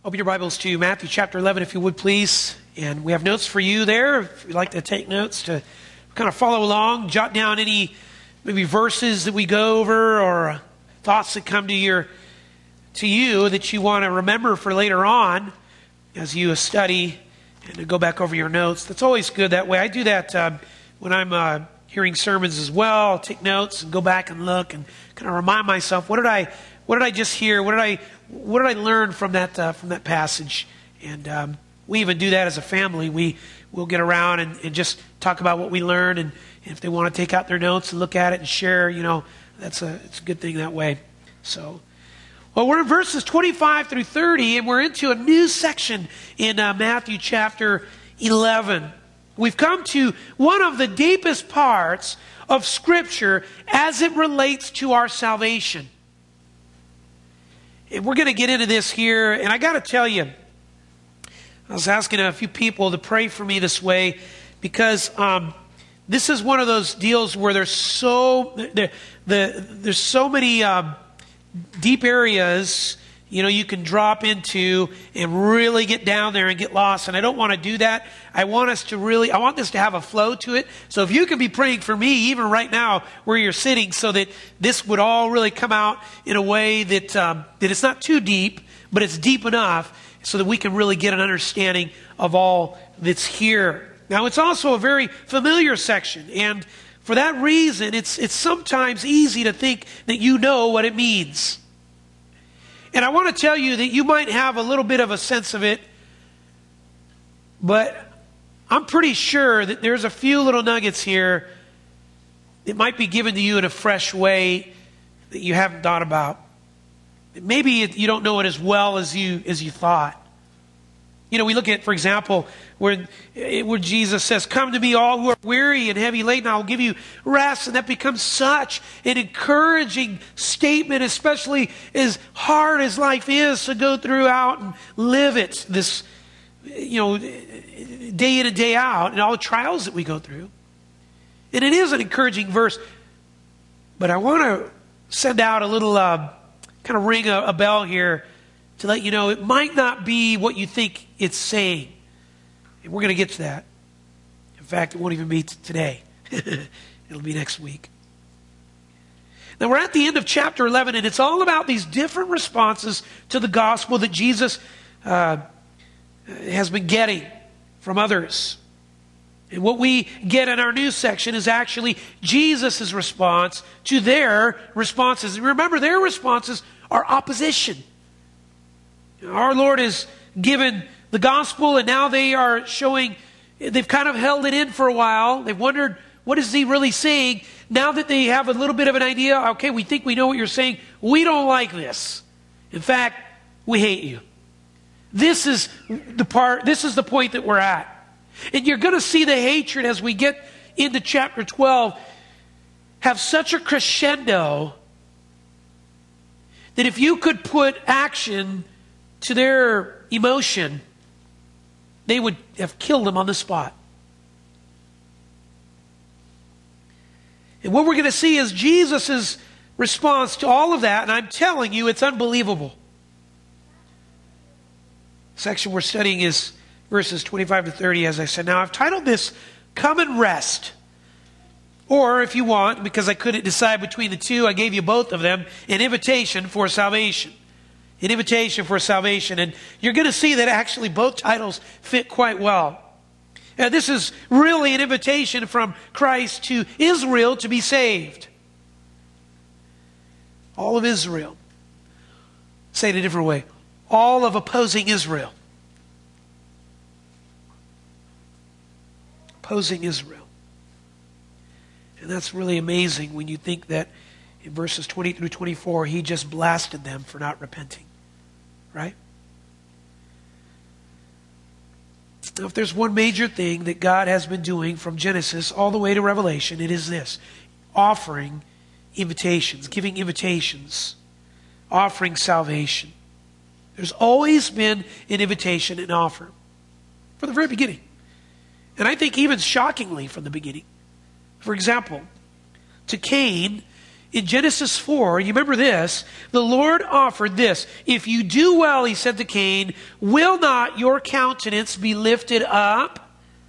Open your Bibles to Matthew chapter 11, if you would, please. And we have notes for you there. If you'd like to take notes to kind of follow along, jot down any maybe verses that we go over or thoughts that come to you that you want to remember for later on as you study and to go back over your notes. That's always good that way. I do that when I'm hearing sermons as well. I'll take notes and go back and look and kind of remind myself, what did I just hear? What did I learn from that passage? And we even do that as a family. We'll get around and just talk about what we learned, and if they want to take out their notes and look at it and share, it's a good thing that way. So, well, we're in verses 25 through 30, and we're into a new section in Matthew chapter 11. We've come to one of the deepest parts of Scripture as it relates to our salvation. And we're going to get into this here, and I got to tell you, I was asking a few people to pray for me this way because this is one of those deals where there's so many deep areas you can drop into and really get down there and get lost. And I don't want to do that. I want this to have a flow to it. So if you can be praying for me, even right now where you're sitting, so that this would all really come out in a way that that it's not too deep, but it's deep enough so that we can really get an understanding of all that's here. Now, it's also a very familiar section. And for that reason, it's sometimes easy to think that you know what it means. And I want to tell you that you might have a little bit of a sense of it, but I'm pretty sure that there's a few little nuggets here that might be given to you in a fresh way that you haven't thought about. Maybe you don't know it as well as you thought. We look at, for example, where Jesus says, "Come to me, all who are weary and heavy laden, I will give you rest." And that becomes such an encouraging statement, especially as hard as life is to go throughout and live it, this, day in and day out, and all the trials that we go through. And it is an encouraging verse. But I want to send out a little, kind of ring a bell here to let you know it might not be what you think it's saying. And we're going to get to that. In fact, it won't even be today. It'll be next week. Now, we're at the end of chapter 11, and it's all about these different responses to the gospel that Jesus has been getting from others. And what we get in our new section is actually Jesus' response to their responses. And remember, their responses are opposition. Our Lord has given the gospel, and now they are showing, they've kind of held it in for a while. They've wondered, what is he really saying? Now that they have a little bit of an idea, okay, we think we know what you're saying. We don't like this. In fact, we hate you. This is the point that we're at. And you're going to see the hatred as we get into chapter 12 have such a crescendo that if you could put action to their emotion, they would have killed them on the spot. And what we're going to see is Jesus' response to all of that, and I'm telling you, it's unbelievable. The section we're studying is verses 25 to 30, as I said. Now, I've titled this, "Come and Rest." Or, if you want, because I couldn't decide between the two, I gave you both of them, an invitation for salvation. An invitation for salvation. And you're going to see that actually both titles fit quite well. This is really an invitation from Christ to Israel to be saved. All of Israel. Say it a different way. All of opposing Israel. Opposing Israel. And that's really amazing when you think that in verses 20 through 24, he just blasted them for not repenting. Right? Now, if there's one major thing that God has been doing from Genesis all the way to Revelation, it is this: offering invitations, giving invitations, offering salvation. There's always been an invitation and offer from the very beginning. And I think even shockingly from the beginning. For example, to Cain, in Genesis 4, you remember this, the Lord offered this. If you do well, he said to Cain, will not your countenance be lifted up?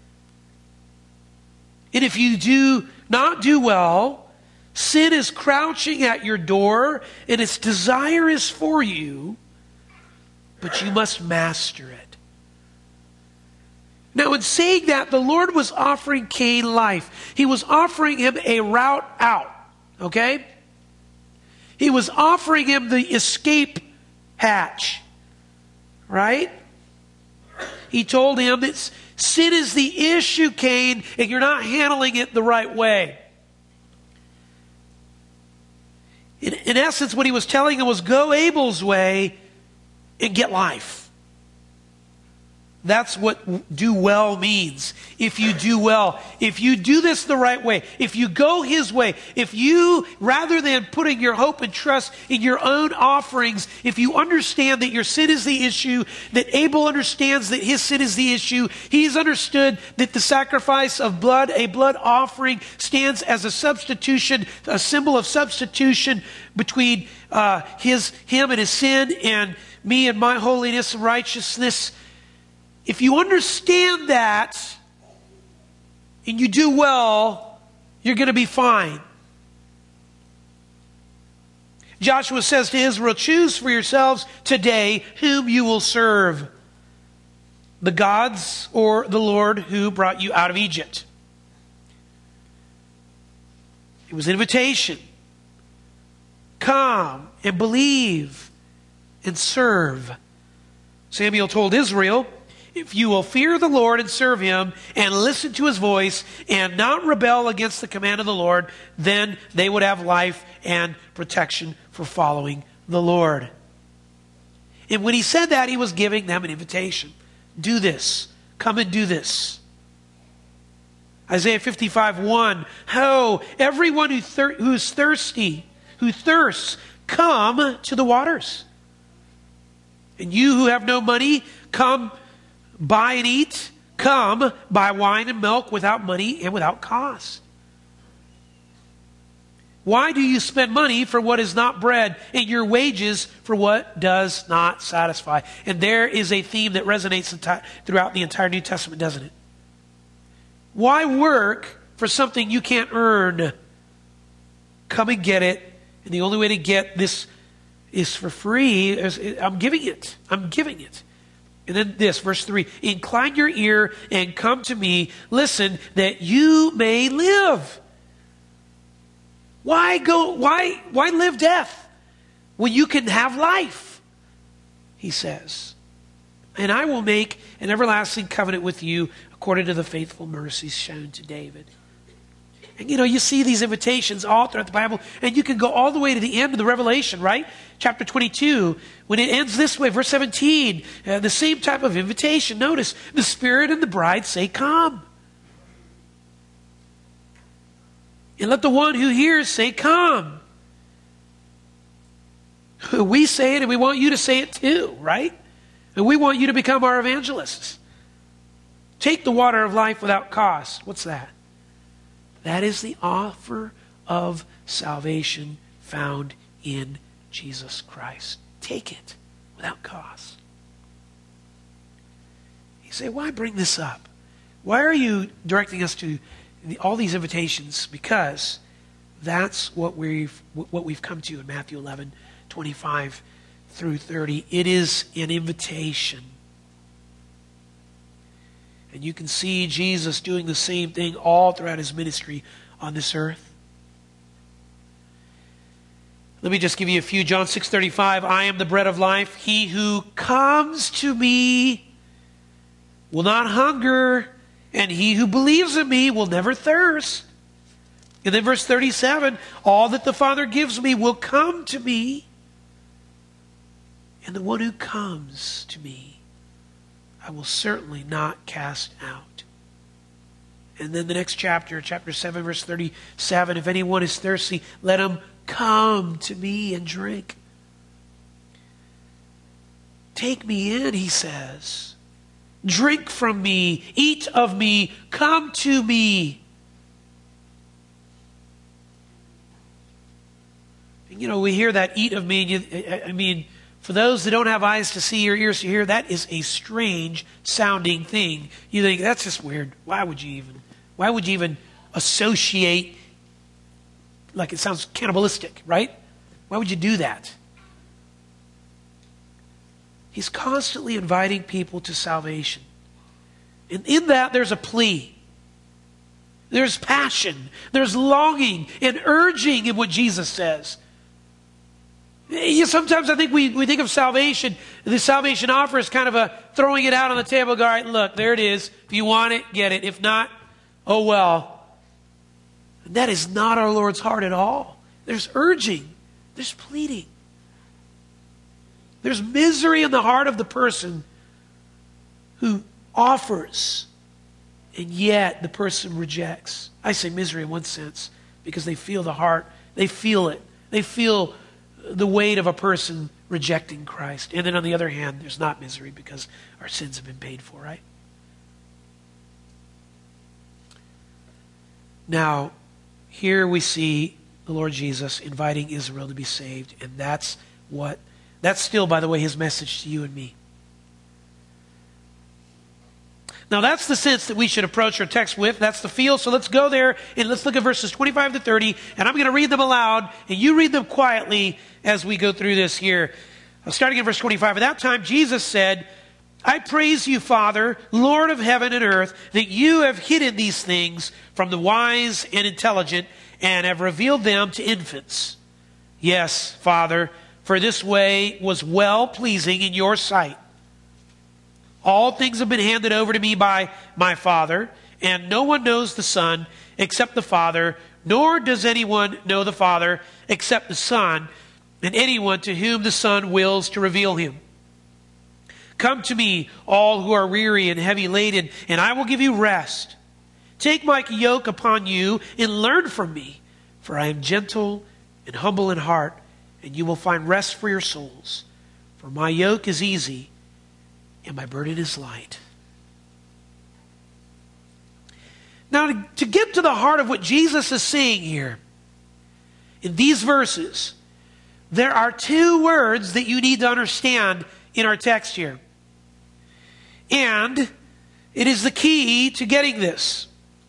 And if you do not do well, sin is crouching at your door, and its desire is for you, but you must master it. Now, in saying that, the Lord was offering Cain life. He was offering him a route out. Okay? He was offering him the escape hatch. Right? He told him that sin is the issue, Cain, and you're not handling it the right way. In essence, what he was telling him was go Abel's way and get life. That's what do well means. If you do well, if you do this the right way, if you go his way, if you, rather than putting your hope and trust in your own offerings, if you understand that your sin is the issue, that Abel understands that his sin is the issue, he's understood that the sacrifice of blood, a blood offering, stands as a substitution, a symbol of substitution between him and his sin, and me and my holiness and righteousness. If you understand that and you do well, you're going to be fine. Joshua says to Israel, choose for yourselves today whom you will serve, the gods or the Lord who brought you out of Egypt. It was an invitation. Come and believe and serve. Samuel told Israel, if you will fear the Lord and serve him and listen to his voice and not rebel against the command of the Lord, then they would have life and protection for following the Lord. And when he said that, he was giving them an invitation. Do this. Come and do this. Isaiah 55:1. Ho, everyone who's thirsty, who thirsts, come to the waters. And you who have no money, come buy and eat. Come, buy wine and milk without money and without cost. Why do you spend money for what is not bread and your wages for what does not satisfy? And there is a theme that resonates throughout the entire New Testament, doesn't it? Why work for something you can't earn? Come and get it. And the only way to get this is for free. I'm giving it. I'm giving it. And then this, verse 3, incline your ear and come to me. Listen, that you may live. Why live death when you can have life? He says, and I will make an everlasting covenant with you according to the faithful mercies shown to David. And you see these invitations all throughout the Bible, and you can go all the way to the end of the Revelation, right? Chapter 22, when it ends this way, verse 17, the same type of invitation. Notice, the Spirit and the bride say, come. And let the one who hears say, come. We say it, and we want you to say it too, right? And we want you to become our evangelists. Take the water of life without cost. What's that? That is the offer of salvation found in Jesus Christ. Take it without cost. You say, why bring this up? Why are you directing us to all these invitations? Because that's what we've come to in Matthew 11:25 through 30. It is an invitation. And you can see Jesus doing the same thing all throughout his ministry on this earth. Let me just give you a few. John 6:35, I am the bread of life. He who comes to me will not hunger, and he who believes in me will never thirst. And then verse 37, all that the Father gives me will come to me, and the one who comes to me I will certainly not cast out. And then the next chapter, chapter 7, verse 37, if anyone is thirsty, let him come to me and drink. Take me in, he says. Drink from me, eat of me, come to me. You know, we hear that, eat of me. I mean, for those that don't have eyes to see or ears to hear, that is a strange sounding thing. You think, that's just weird. Why would you even associate, like it sounds cannibalistic, right? Why would you do that? He's constantly inviting people to salvation. And in that, there's a plea. There's passion. There's longing and urging in what Jesus says. Sometimes I think we think of salvation, the salvation offer is kind of a throwing it out on the table, go, all right, look, there it is. If you want it, get it. If not, oh well. And that is not our Lord's heart at all. There's urging. There's pleading. There's misery in the heart of the person who offers, and yet the person rejects. I say misery in one sense because they feel the heart. They feel it. They feel the weight of a person rejecting Christ. And then on the other hand, there's not misery because our sins have been paid for, right? Now, here we see the Lord Jesus inviting Israel to be saved, and that's still, by the way, his message to you and me. Now, that's the sense that we should approach our text with. That's the feel. So let's go there and let's look at verses 25 to 30. And I'm going to read them aloud, and you read them quietly as we go through this here. Starting in verse 25. At that time, Jesus said, I praise you, Father, Lord of heaven and earth, that you have hidden these things from the wise and intelligent and have revealed them to infants. Yes, Father, for this way was well-pleasing in your sight. All things have been handed over to me by my Father, and no one knows the Son except the Father, nor does anyone know the Father except the Son, and anyone to whom the Son wills to reveal him. Come to me, all who are weary and heavy laden, and I will give you rest. Take my yoke upon you and learn from me, for I am gentle and humble in heart, and you will find rest for your souls. For my yoke is easy, and my burden is light. Now, to get to the heart of what Jesus is saying here, in these verses, there are two words that you need to understand in our text here. And it is the key to getting this.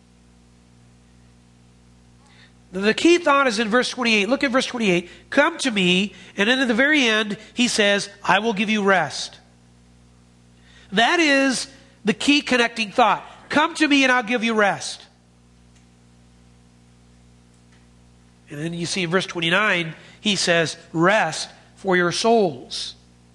The key thought is in verse 28. Look at verse 28. Come to me, and then at the very end, he says, I will give you rest. That is the key connecting thought. Come to me and I'll give you rest. And then you see in verse 29, he says, rest for your souls.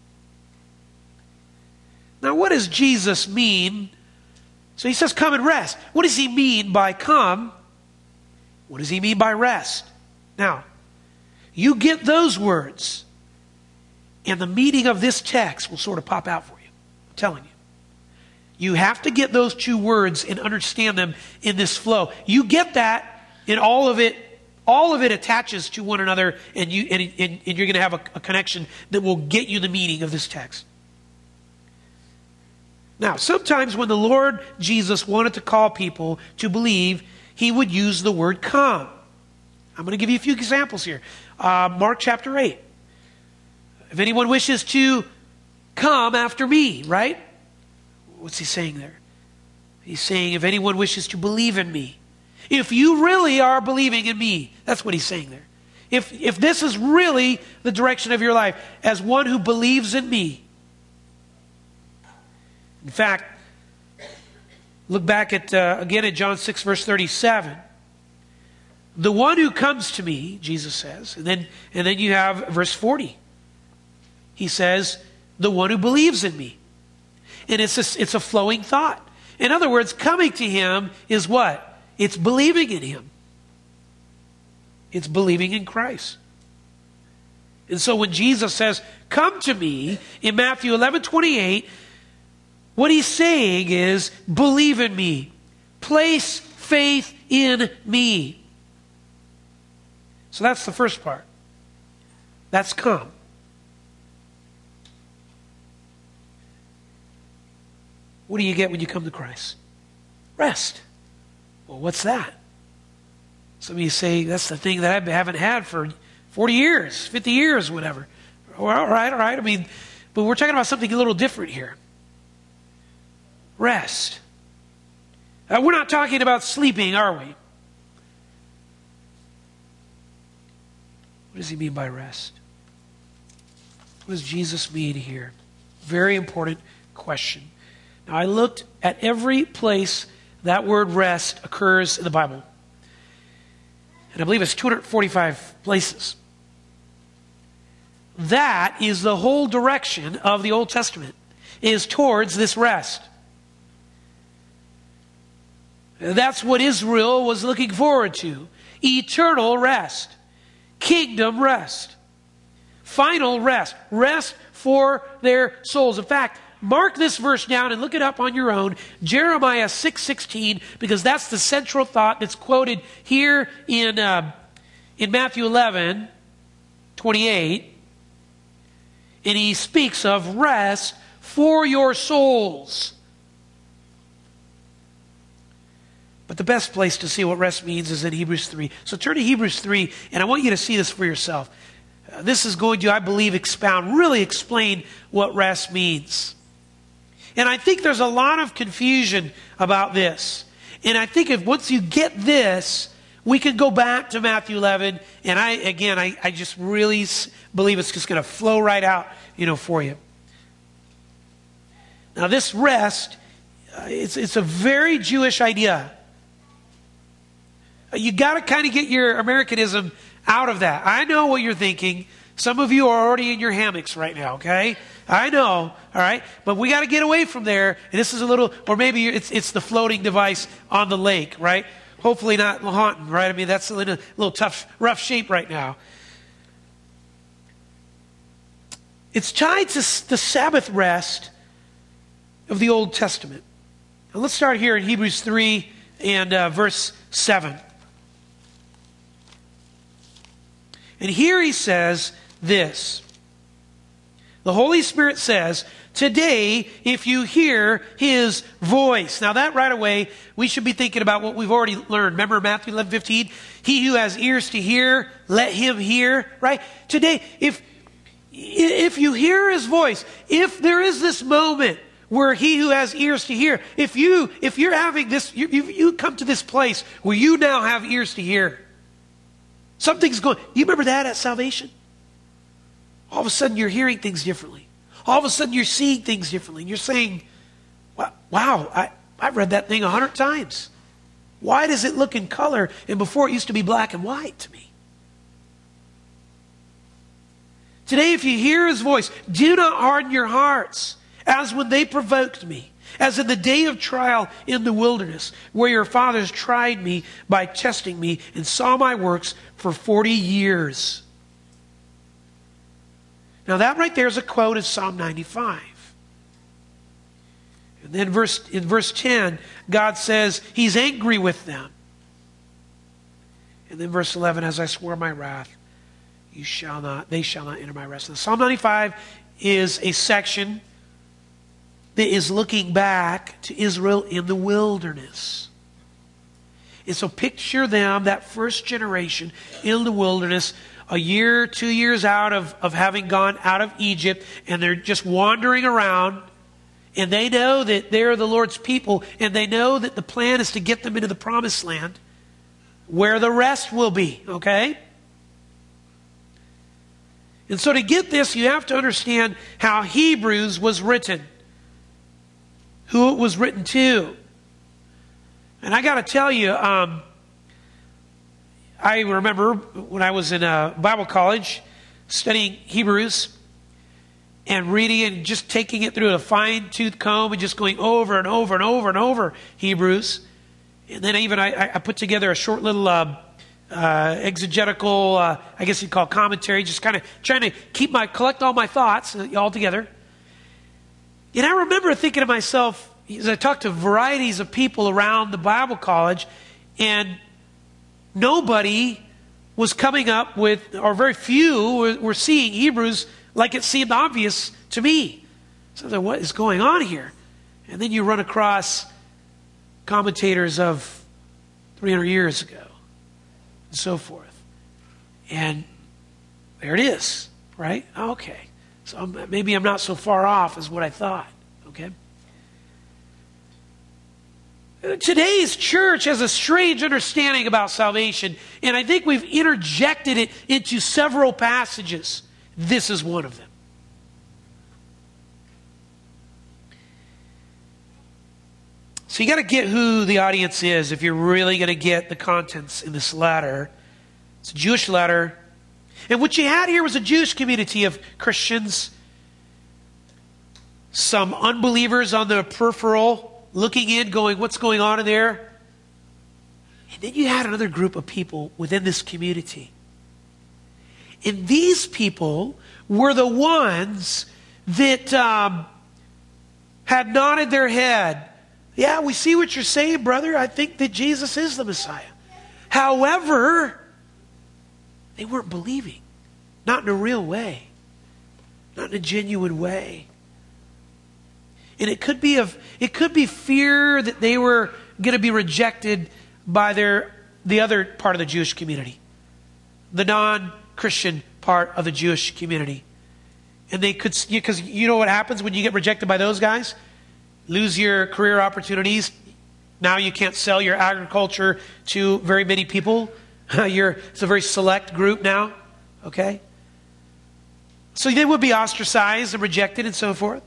Now, what does Jesus mean? So he says, come and rest. What does he mean by come? What does he mean by rest? Now, you get those words, and the meaning of this text will sort of pop out for you. I'm telling you. You have to get those two words and understand them in this flow. You get that, and all of it attaches to one another, and you're going to have a connection that will get you the meaning of this text. Now, sometimes when the Lord Jesus wanted to call people to believe, he would use the word come. I'm going to give you a few examples here. Mark chapter 8. If anyone wishes to come after me, right? What's he saying there? He's saying, if anyone wishes to believe in me. If you really are believing in me, that's what he's saying there. If this is really the direction of your life, as one who believes in me. In fact, look back at again at John 6, verse 37. The one who comes to me, Jesus says, and then you have verse 40. He says, the one who believes in me. And it's a flowing thought. In other words, coming to him is what? It's believing in him. It's believing in Christ. And so when Jesus says, come to me, in Matthew 11:28, what he's saying is, believe in me. Place faith in me. So that's the first part. That's come. What do you get when you come to Christ? Rest. Well, what's that? Some of you say, that's the thing that I haven't had for 40 years, 50 years, whatever. All right. I mean, but we're talking about something a little different here. Rest. We're not talking about sleeping, are we? What does he mean by rest? What does Jesus mean here? Very important question. Now, I looked at every place that word rest occurs in the Bible. And I believe it's 245 places. That is the whole direction of the Old Testament, is towards this rest. That's what Israel was looking forward to. Eternal rest. Kingdom rest. Final rest. Rest for their souls. In fact, mark this verse down and look it up on your own. Jeremiah 6:16, because that's the central thought that's quoted here in Matthew 11:28. And he speaks of rest for your souls. But the best place to see what rest means is in Hebrews 3. So turn to Hebrews 3, and I want you to see this for yourself. This is going to, I believe, really explain what rest means. And I think there's a lot of confusion about this. And I think if once you get this, we can go back to Matthew 11. And I just really believe it's just going to flow right out, for you. Now this rest, it's a very Jewish idea. You got to kind of get your Americanism out of that. I know what you're thinking. Some of you are already in your hammocks right now, okay? I know, all right? But we got to get away from there. And this is a little, or maybe it's the floating device on the lake, right? Hopefully not Lahontan, right? I mean, that's in a little tough, rough shape right now. It's tied to the Sabbath rest of the Old Testament. Now let's start here in Hebrews 3 and verse 7. And here he says this. The Holy Spirit says, today, if you hear his voice. Now that right away, we should be thinking about what we've already learned. Remember Matthew 11:15? He who has ears to hear, let him hear. Right? Today, if you hear his voice, if there is this moment where he who has ears to hear, if you're having this, you come to this place where you now have ears to hear. Something's going. You remember that at salvation? All of a sudden you're hearing things differently. All of a sudden you're seeing things differently. And you're saying, wow, I've read that thing 100 times. Why does it look in color? And before it used to be black and white to me. Today, if you hear his voice, do not harden your hearts as when they provoked me, as in the day of trial in the wilderness, where your fathers tried me by testing me and saw my works for 40 years. Now that right there is a quote of Psalm 95. And then in verse 10, God says he's angry with them. And then verse 11, as I swore my wrath, they shall not enter my rest. Now, Psalm 95 is a section that is looking back to Israel in the wilderness. And so picture them, that first generation in the wilderness, a year, 2 years out of having gone out of Egypt, and they're just wandering around, and they know that they're the Lord's people, and they know that the plan is to get them into the promised land, where the rest will be, okay? And so to get this, you have to understand how Hebrews was written, who it was written to. And I got to tell you, I remember when I was in Bible college studying Hebrews and reading and just taking it through a fine-tooth comb and just going over and over and over and over Hebrews. And then I put together a short little exegetical, I guess you'd call it commentary, just kind of trying to collect all my thoughts all together. And I remember thinking to myself, as I talked to varieties of people around the Bible college, and nobody was coming up with, or very few were seeing Hebrews like it seemed obvious to me. So I thought, what is going on here? And then you run across commentators of 300 years ago, and so forth. And There it is, right? Okay. So maybe I'm not so far off as what I thought, okay? Today's church has a strange understanding about salvation, and I think we've interjected it into several passages. This is one of them. So you got to get who the audience is if you're really going to get the contents in this letter. It's a Jewish letter. And what you had here was a Jewish community of Christians, some unbelievers on the peripheral, looking in, going, what's going on in there? And then you had another group of people within this community. And these people were the ones that had nodded their head. Yeah, we see what you're saying, brother. I think that Jesus is the Messiah. However, they weren't believing. Not in a real way. Not in a genuine way. And it could be fear that they were going to be rejected by the other part of the Jewish community. The non-Christian part of the Jewish community. And they could, because you know what happens when you get rejected by those guys? Lose your career opportunities. Now you can't sell your agriculture to very many people. It's a very select group now. Okay? So they would be ostracized and rejected and so forth.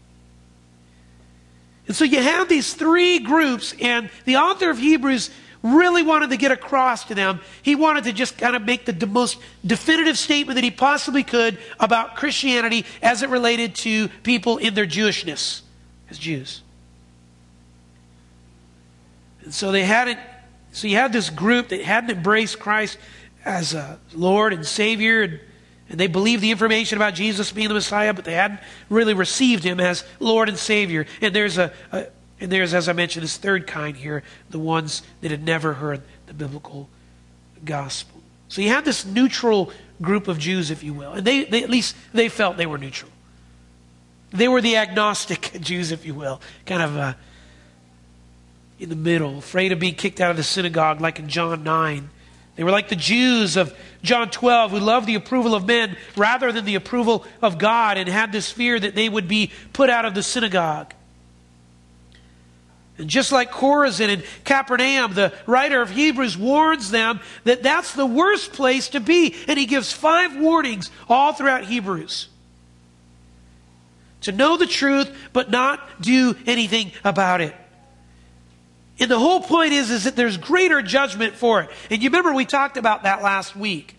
And so you have these three groups, and the author of Hebrews really wanted to get across to them. He wanted to just kind of make the most definitive statement that he possibly could about Christianity as it related to people in their Jewishness as Jews. And so you had this group that hadn't embraced Christ as a Lord and Savior, and they believed the information about Jesus being the Messiah, but they hadn't really received him as Lord and Savior. And there's, as I mentioned, this third kind here, the ones that had never heard the biblical gospel. So you had this neutral group of Jews, if you will. And they at least they felt they were neutral. They were the agnostic Jews, if you will. Kind of in the middle, afraid of being kicked out of the synagogue like in John 9. They were like the Jews of John 12 who loved the approval of men rather than the approval of God, and had this fear that they would be put out of the synagogue. And just like Chorazin and Capernaum, the writer of Hebrews warns them that that's the worst place to be. And he gives 5 warnings all throughout Hebrews. To know the truth, but not do anything about it. And the whole point is that there's greater judgment for it. And you remember we talked about that last week.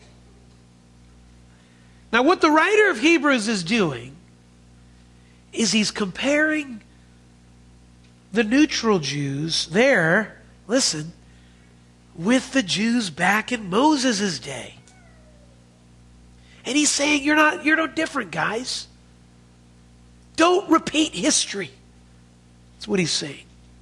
Now what the writer of Hebrews is doing is he's comparing the neutral Jews there, listen, with the Jews back in Moses' day. And he's saying, you're no different, guys. Don't repeat history. That's what he's saying.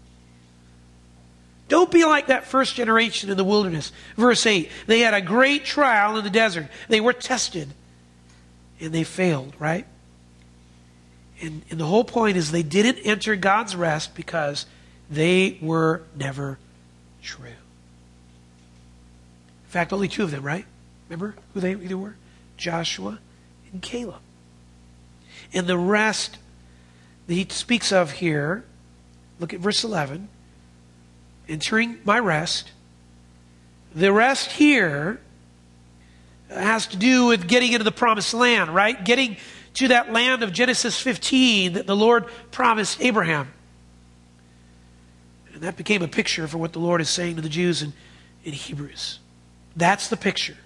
Don't be like that first generation in the wilderness. Verse 8, they had a great trial in the desert. They were tested and they failed, right? And the whole point is they didn't enter God's rest because they were never true. In fact, only 2 of them, right? Remember who they were? Joshua and Caleb. And the rest that he speaks of here, look at verse 11. Entering my rest. The rest here has to do with getting into the promised land, right? Getting to that land of Genesis 15 that the Lord promised Abraham. And that became a picture for what the Lord is saying to the Jews in Hebrews. That's the picture.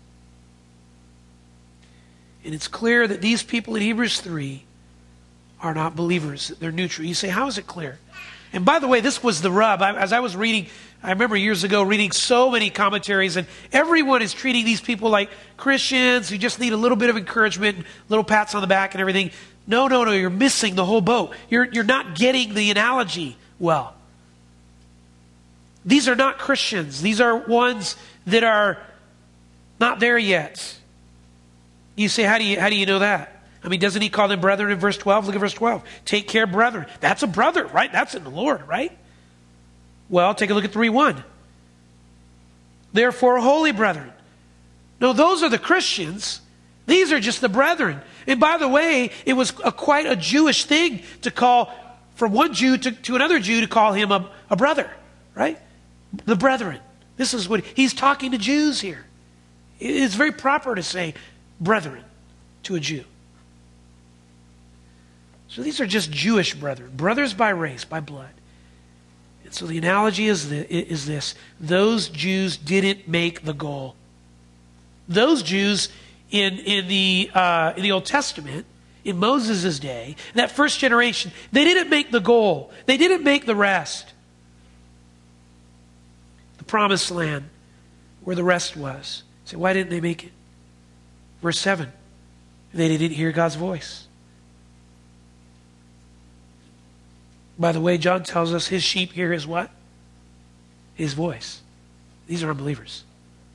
And it's clear that these people in Hebrews 3 are not believers. They're neutral. You say, how is it clear? And by the way, this was the rub. As I was reading, I remember years ago reading so many commentaries, and everyone is treating these people like Christians who just need a little bit of encouragement, little pats on the back and everything. No, you're missing the whole boat. You're not getting the analogy well. These are not Christians. These are ones that are not there yet. You say, how do you know that? I mean, doesn't he call them brethren in verse 12? Look at verse 12. Take care, brethren. That's a brother, right? That's in the Lord, right? Well, take a look at 3:1. Therefore, holy brethren. No, those are the Christians. These are just the brethren. And by the way, it was quite a Jewish thing to call, from one Jew to another Jew, to call him a brother, right? The brethren. This is what he's talking to Jews here. It's very proper to say brethren to a Jew. So these are just Jewish brethren, brothers by race, by blood. And so the analogy is this. Those Jews didn't make the goal. Those Jews in the Old Testament, in Moses' day, that first generation, they didn't make the goal. They didn't make the rest. The promised land, where the rest was. So why didn't they make it? Verse 7. They didn't hear God's voice. By the way, John tells us his sheep hear his what? His voice. These are unbelievers.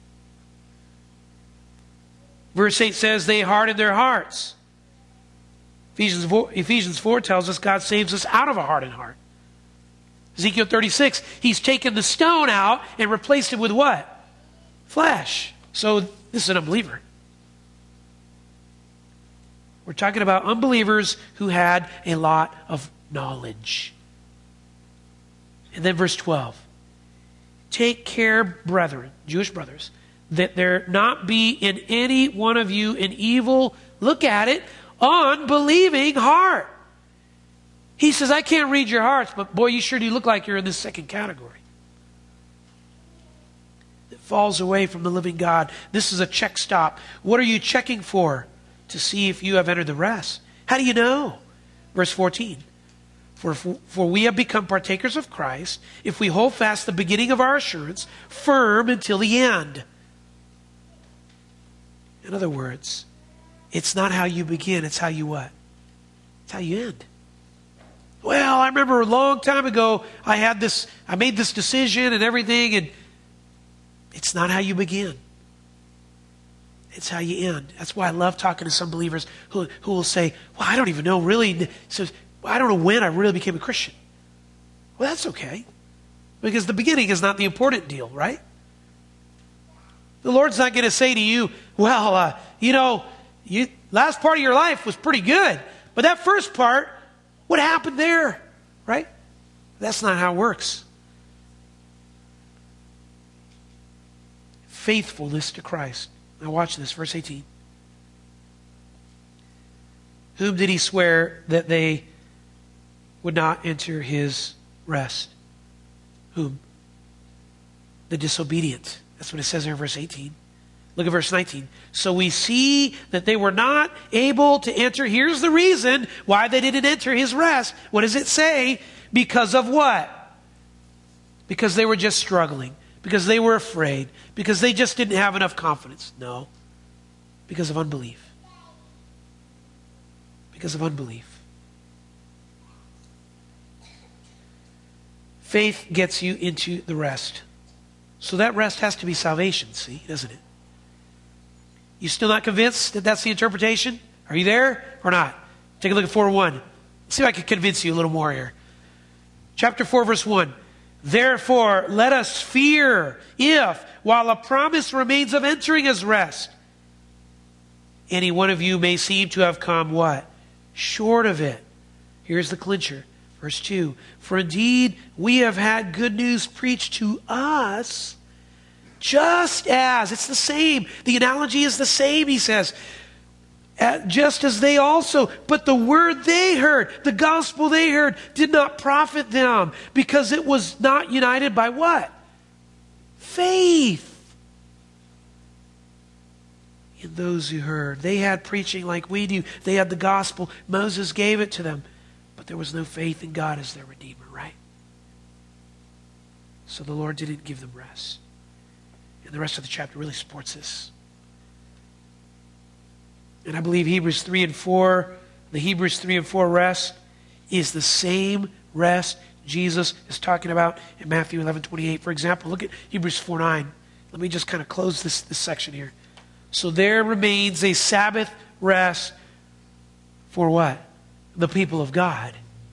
Verse 8 says they hardened their hearts. Ephesians 4 tells us God saves us out of a hardened heart. Ezekiel 36, he's taken the stone out and replaced it with what? Flesh. So this is an unbeliever. We're talking about unbelievers who had a lot of knowledge. And then verse 12. Take care, brethren, Jewish brothers, that there not be in any one of you an evil, look at it, unbelieving heart. He says, I can't read your hearts, but boy, you sure do look like you're in this second category. That falls away from the living God. This is a check stop. What are you checking for? To see if you have entered the rest. How do you know? Verse 14. For we have become partakers of Christ if we hold fast the beginning of our assurance firm until the end. In other words, it's not how you begin, it's how you what? It's how you end. Well, I remember a long time ago I made this decision and everything, and it's not how you begin. It's how you end. That's why I love talking to some believers who will say, well, I don't even know really. So, I don't know when I really became a Christian. Well, that's okay. Because the beginning is not the important deal, right? The Lord's not going to say to you, well, last part of your life was pretty good. But that first part, what happened there? Right? That's not how it works. Faithfulness to Christ. Now watch this, verse 18. Whom did he swear that they would not enter his rest? Whom? The disobedient. That's what it says there in verse 18. Look at verse 19. So we see that they were not able to enter. Here's the reason why they didn't enter his rest. What does it say? Because of what? Because they were just struggling. Because they were afraid. Because they just didn't have enough confidence. No. Because of unbelief. Because of unbelief. Faith gets you into the rest. So that rest has to be salvation, see, doesn't it? You still not convinced that that's the interpretation? Are you there or not? Take a look at 4:1. See if I can convince you a little more here. Chapter 4, verse 1. Therefore, let us fear if, while a promise remains of entering his rest, any one of you may seem to have come, what? Short of it. Here's the clincher. Verse 2. For indeed, we have had good news preached to us, just as, it's the same. The analogy is the same, he says. Just as they also, but the word they heard, the gospel they heard, did not profit them because it was not united by what? Faith in those who heard. They had preaching like we do. They had the gospel. Moses gave it to them. But there was no faith in God as their Redeemer, right? So the Lord didn't give them rest. And the rest of the chapter really supports this. And I believe Hebrews 3 and 4, the Hebrews 3 and 4 rest is the same rest Jesus is talking about in Matthew 11:28. For example, look at Hebrews 4:9. Let me just kind of close this section here. So there remains a Sabbath rest for what? The people of God.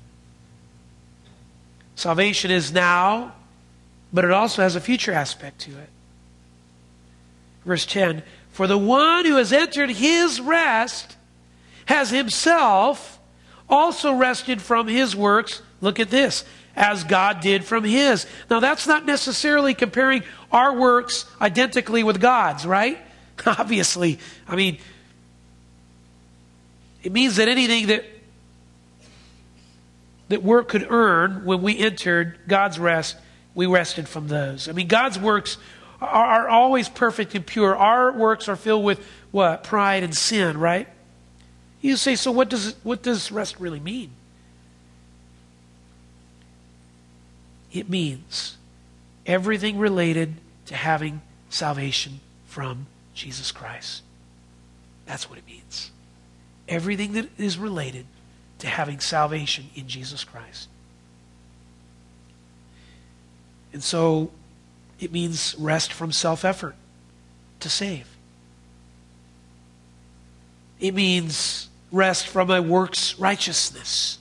Salvation is now, but it also has a future aspect to it. Verse 10, For the one who has entered his rest has himself also rested from his works. Look at this. As God did from his. Now that's not necessarily comparing our works identically with God's, right? Obviously. I mean, it means that anything that work could earn, when we entered God's rest, we rested from those. I mean, God's works are always perfect and pure. Our works are filled with what? Pride and sin, right? You say, so what does rest really mean? It means everything related to having salvation from Jesus Christ. That's what it means. Everything that is related to having salvation in Jesus Christ. And so it means rest from self-effort to save. It means rest from a works righteousness.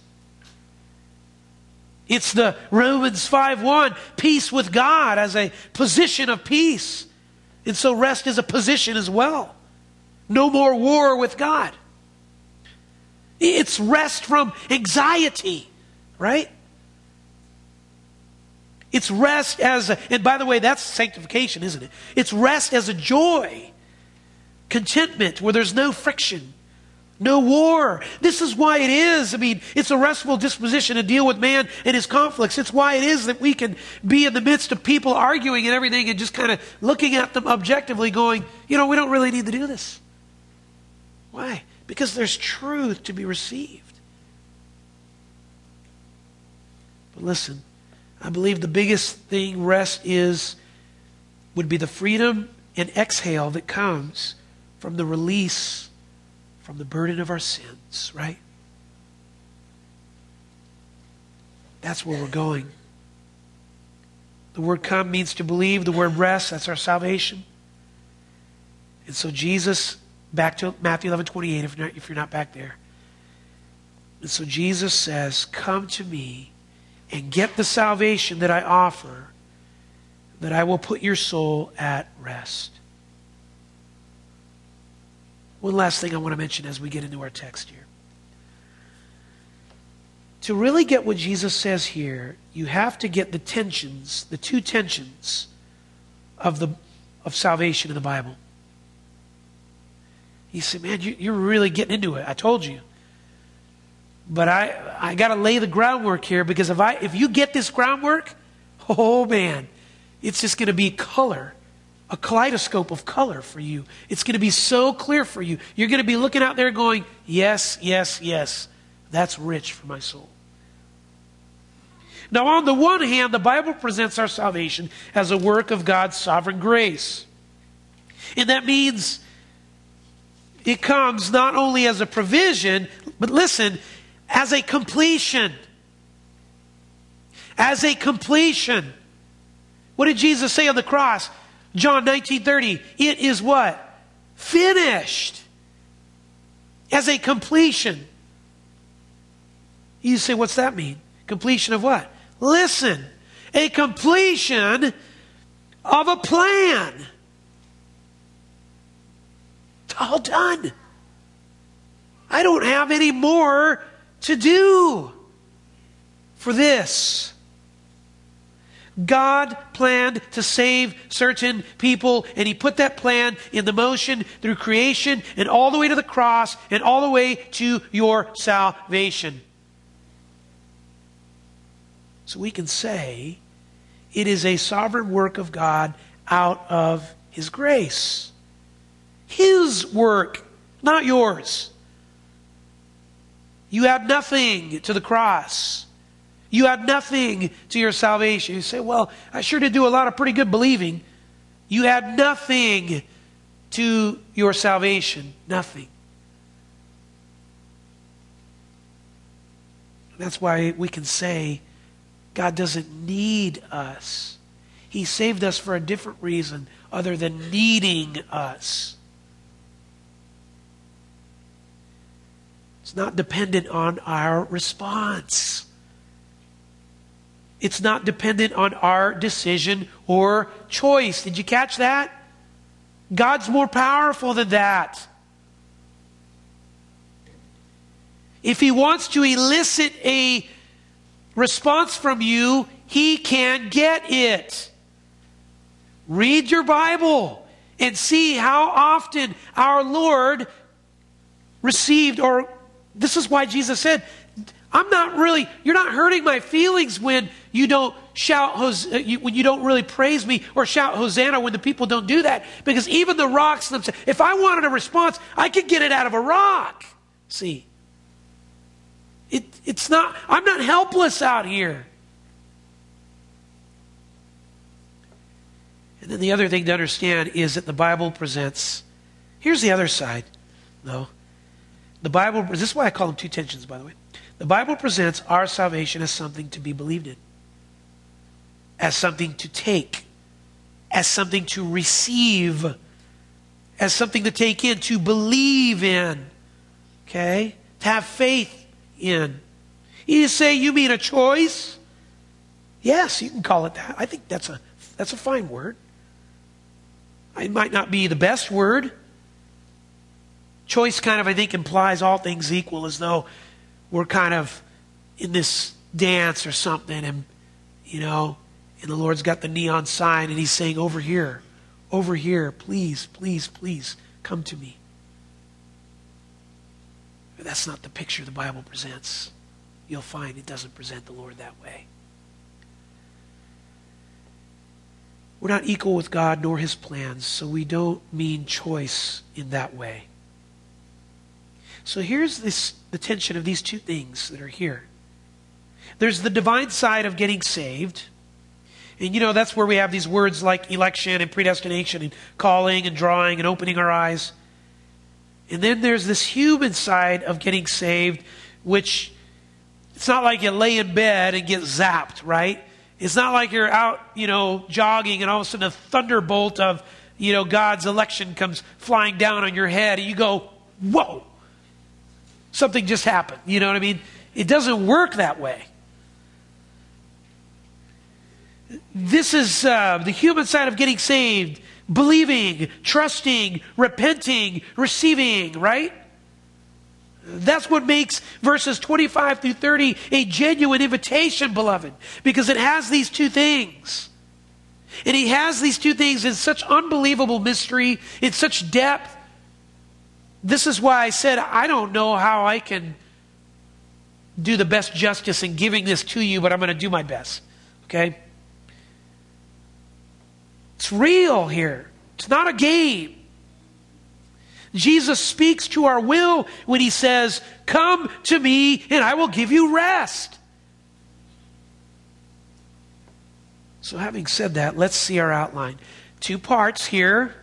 It's the Romans 5:1, peace with God as a position of peace. And so rest is a position as well. No more war with God. It's rest from anxiety, right? It's rest as and by the way, that's sanctification, isn't it? It's rest as a joy, contentment where there's no friction. No war. This is why it is. I mean, it's a restful disposition to deal with man and his conflicts. It's why it is that we can be in the midst of people arguing and everything and just kind of looking at them objectively going, we don't really need to do this. Why? Because there's truth to be received. But listen, I believe the biggest thing rest would be the freedom and exhale that comes from the release from the burden of our sins, right? That's where we're going. The word come means to believe. The word rest, that's our salvation. And so Jesus, back to Matthew 11:28, if you're not back there. And so Jesus says, come to me and get the salvation that I offer, that I will put your soul at rest. One last thing I want to mention as we get into our text here. To really get what Jesus says here, you have to get the two tensions of salvation in the Bible. You say, man, you're really getting into it. I told you. But I got to lay the groundwork here, because if you get this groundwork, oh man, it's just going to be color. A kaleidoscope of color for you. It's going to be so clear for you. You're going to be looking out there going, yes, yes, yes. That's rich for my soul. Now, on the one hand, the Bible presents our salvation as a work of God's sovereign grace. And that means it comes not only as a provision, but listen, as a completion. As a completion. What did Jesus say on the cross? John 19:30, it is what? Finished. As a completion. You say, what's that mean? Completion of what? Listen, a completion of a plan. It's all done. I don't have any more to do for this. God planned to save certain people, and He put that plan into motion through creation and all the way to the cross and all the way to your salvation. So we can say it is a sovereign work of God out of His grace. His work, not yours. You add nothing to the cross. You add nothing to your salvation. You say, well, I sure did do a lot of pretty good believing. You add nothing to your salvation. Nothing. That's why we can say God doesn't need us. He saved us for a different reason other than needing us. It's not dependent on our response. It's not dependent on our decision or choice. Did you catch that? God's more powerful than that. If he wants to elicit a response from you, he can get it. Read your Bible and see how often our Lord received, or this is why Jesus said, you're not hurting my feelings when you don't shout, when you don't really praise me or shout Hosanna when the people don't do that. Because even the rocks themselves, if I wanted a response, I could get it out of a rock. See, I'm not helpless out here. And then the other thing to understand is that the Bible presents, here's the other side, though. This is why I call them two tensions, by the way. The Bible presents our salvation as something to be believed in, as something to take, as something to receive, as something to take in, to believe in, okay? To have faith in. You say, you mean a choice? Yes, you can call it that. I think that's a fine word. It might not be the best word. Choice kind of, I think, implies all things equal, as though we're kind of in this dance or something, and and the Lord's got the neon sign, and he's saying, over here, please, please, please, come to me. But that's not the picture the Bible presents. You'll find it doesn't present the Lord that way. We're not equal with God nor his plans, so we don't mean choice in that way. So here's the tension of these two things that are here. There's the divine side of getting saved. And that's where we have these words like election and predestination and calling and drawing and opening our eyes. And then there's this human side of getting saved, which it's not like you lay in bed and get zapped, right? It's not like you're out, jogging and all of a sudden a thunderbolt of, God's election comes flying down on your head and you go, whoa, something just happened. You know what I mean? It doesn't work that way. This is the human side of getting saved, believing, trusting, repenting, receiving, right? That's what makes verses 25 through 30 a genuine invitation, beloved, because it has these two things. And he has these two things in such unbelievable mystery, in such depth. This is why I said, I don't know how I can do the best justice in giving this to you, but I'm going to do my best. Okay? It's real here. It's not a game. Jesus speaks to our will when he says, come to me and I will give you rest. So having said that, let's see our outline. 2 parts here.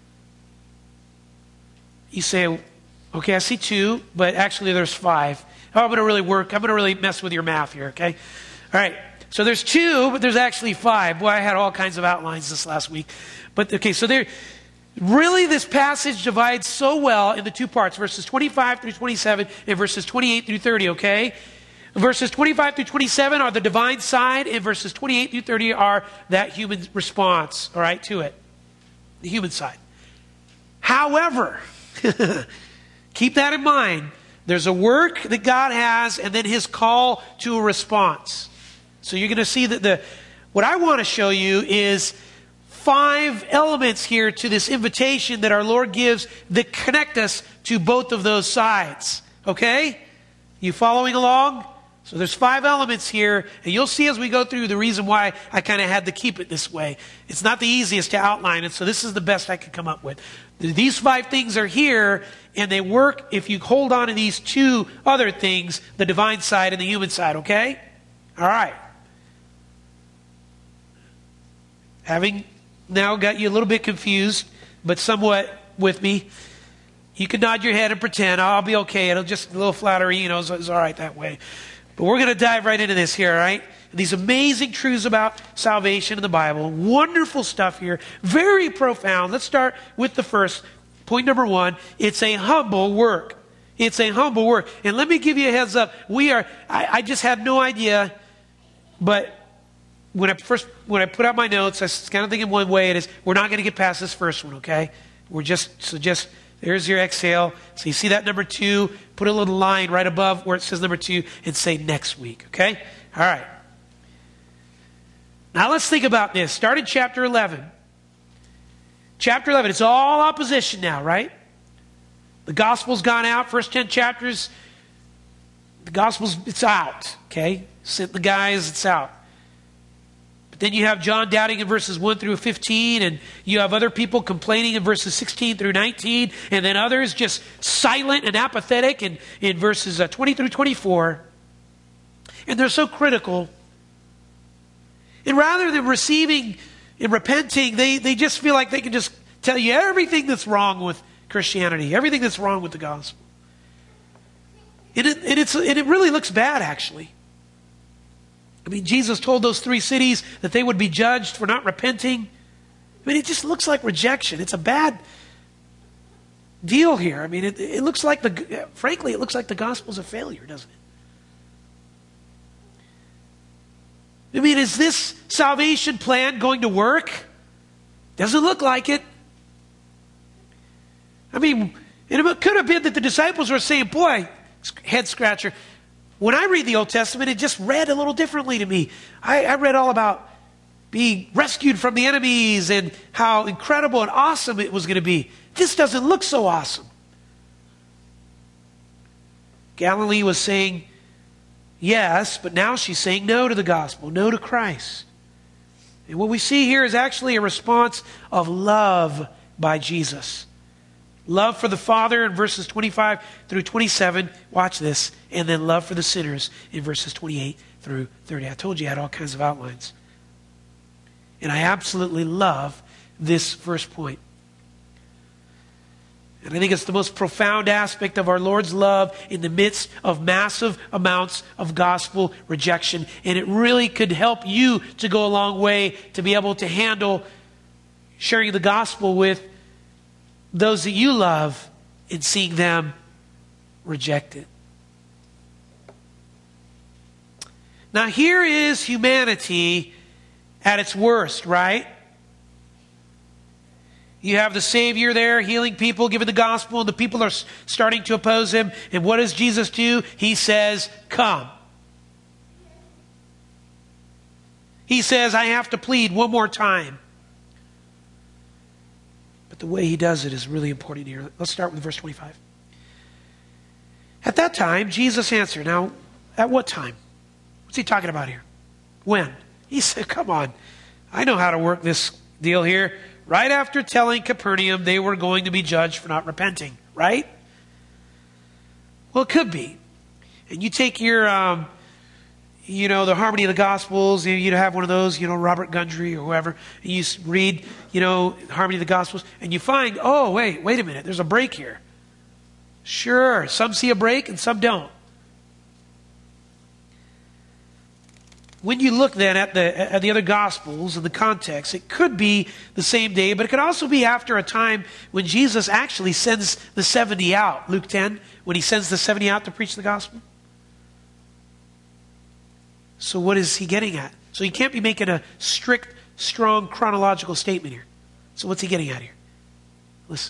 You say, okay, I see 2, but actually there's 5. Oh, I'm going to really mess with your math here, okay? All right, so there's 2, but there's actually 5. Boy, I had all kinds of outlines this last week. But okay, so really this passage divides so well into 2 parts, verses 25 through 27 and verses 28 through 30, okay? Verses 25 through 27 are the divine side, and verses 28 through 30 are that human response, all right, to it. The human side. However, keep that in mind. There's a work that God has and then his call to a response. So you're going to see that what I want to show you is 5 elements here to this invitation that our Lord gives that connect us to both of those sides. Okay? You following along? So there's 5 elements here, and you'll see as we go through the reason why I kind of had to keep it this way. It's not the easiest to outline it, so this is the best I could come up with. These 5 things are here, and they work if you hold on to these 2 other things, the divine side and the human side, okay? All right. Having now got you a little bit confused, but somewhat with me, you can nod your head and pretend, I'll be okay. It'll just a little flattery, it's all right that way. But we're going to dive right into this here, all right? These amazing truths about salvation in the Bible. Wonderful stuff here. Very profound. Let's start with the first. Point number 1, it's a humble work. It's a humble work. And let me give you a heads up. I just had no idea, but when I put out my notes, I was kind of thinking one way it is, we're not going to get past this first one, okay? There's your exhale. So you see that number 2, put a little line right above where it says number 2 and say next week, okay? All right. Now let's think about this. Start in chapter 11. Chapter 11, it's all opposition now, right? The gospel's gone out, first 10 chapters, the gospel's, it's out, okay? Sent the guys, it's out. But then you have John doubting in verses 1 through 15, and you have other people complaining in verses 16 through 19, and then others just silent and apathetic in verses 20 through 24. And they're so critical. And rather than receiving and repenting, they just feel like they can just tell you everything that's wrong with Christianity, everything that's wrong with the gospel. And it really looks bad, actually. I mean, Jesus told those 3 cities that they would be judged for not repenting. I mean, it just looks like rejection. It's a bad deal here. I mean, it looks like frankly, it looks like the gospel's a failure, doesn't it? I mean, is this salvation plan going to work? Doesn't look like it. I mean, it could have been that the disciples were saying, boy, head scratcher. When I read the Old Testament, it just read a little differently to me. I read all about being rescued from the enemies and how incredible and awesome it was going to be. This doesn't look so awesome. Galilee was saying yes, but now she's saying no to the gospel, no to Christ. And what we see here is actually a response of love by Jesus. Love for the Father in verses 25 through 27. Watch this. And then love for the sinners in verses 28 through 30. I told you I had all kinds of outlines. And I absolutely love this first point. And I think it's the most profound aspect of our Lord's love in the midst of massive amounts of gospel rejection. And it really could help you to go a long way to be able to handle sharing the gospel with those that you love and seeing them rejected. Now here is humanity at its worst, right? You have the Savior there healing people, giving the gospel, and the people are starting to oppose him. And what does Jesus do? He says, come. He says, I have to plead one more time. But the way he does it is really important here. Let's start with verse 25. At that time, Jesus answered. Now, at what time? What's he talking about here? When? He said, come on. I know how to work this deal here. Right after telling Capernaum they were going to be judged for not repenting, right? Well, it could be. And you take your, the Harmony of the Gospels, you'd have one of those, Robert Gundry or whoever, and you read, Harmony of the Gospels, and you find, oh, wait a minute, there's a break here. Sure, some see a break and some don't. When you look then at the other Gospels and the context, it could be the same day, but it could also be after a time when Jesus actually sends the 70 out. Luke 10, when he sends the 70 out to preach the gospel. So what is he getting at? So he can't be making a strict, strong chronological statement here. So what's he getting at here? Listen.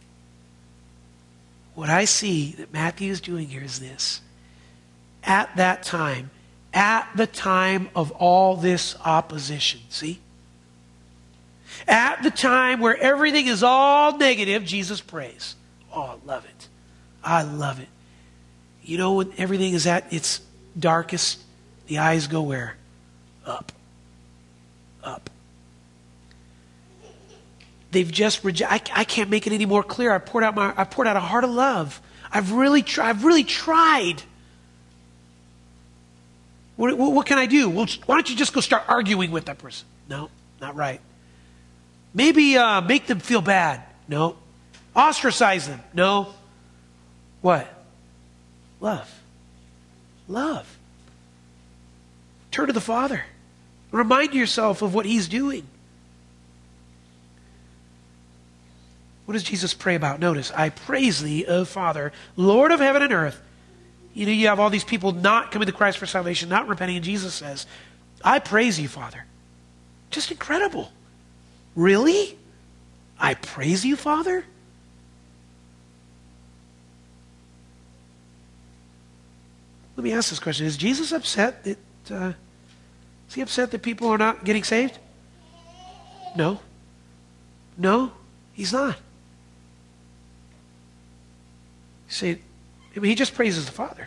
What I see that Matthew is doing here is this. At that time, at the time of all this opposition, see? At the time where everything is all negative, Jesus prays. Oh, I love it. I love it. When everything is at its darkest, the eyes go where? Up. Up. They've just rejected. I can't make it any more clear. I poured out a heart of love. I've really tried. What can I do? Well, why don't you just go start arguing with that person? No, not right. Maybe make them feel bad. No. Ostracize them. No. What? Love. Love. Turn to the Father. Remind yourself of what he's doing. What does Jesus pray about? Notice, I praise thee, O Father, Lord of heaven and earth. You have all these people not coming to Christ for salvation, not repenting, and Jesus says, I praise you, Father. Just incredible. Really? I praise you, Father? Let me ask this question. Is Jesus upset that, is he upset that people are not getting saved? No. No, he's not. You see, I mean, he just praises the Father.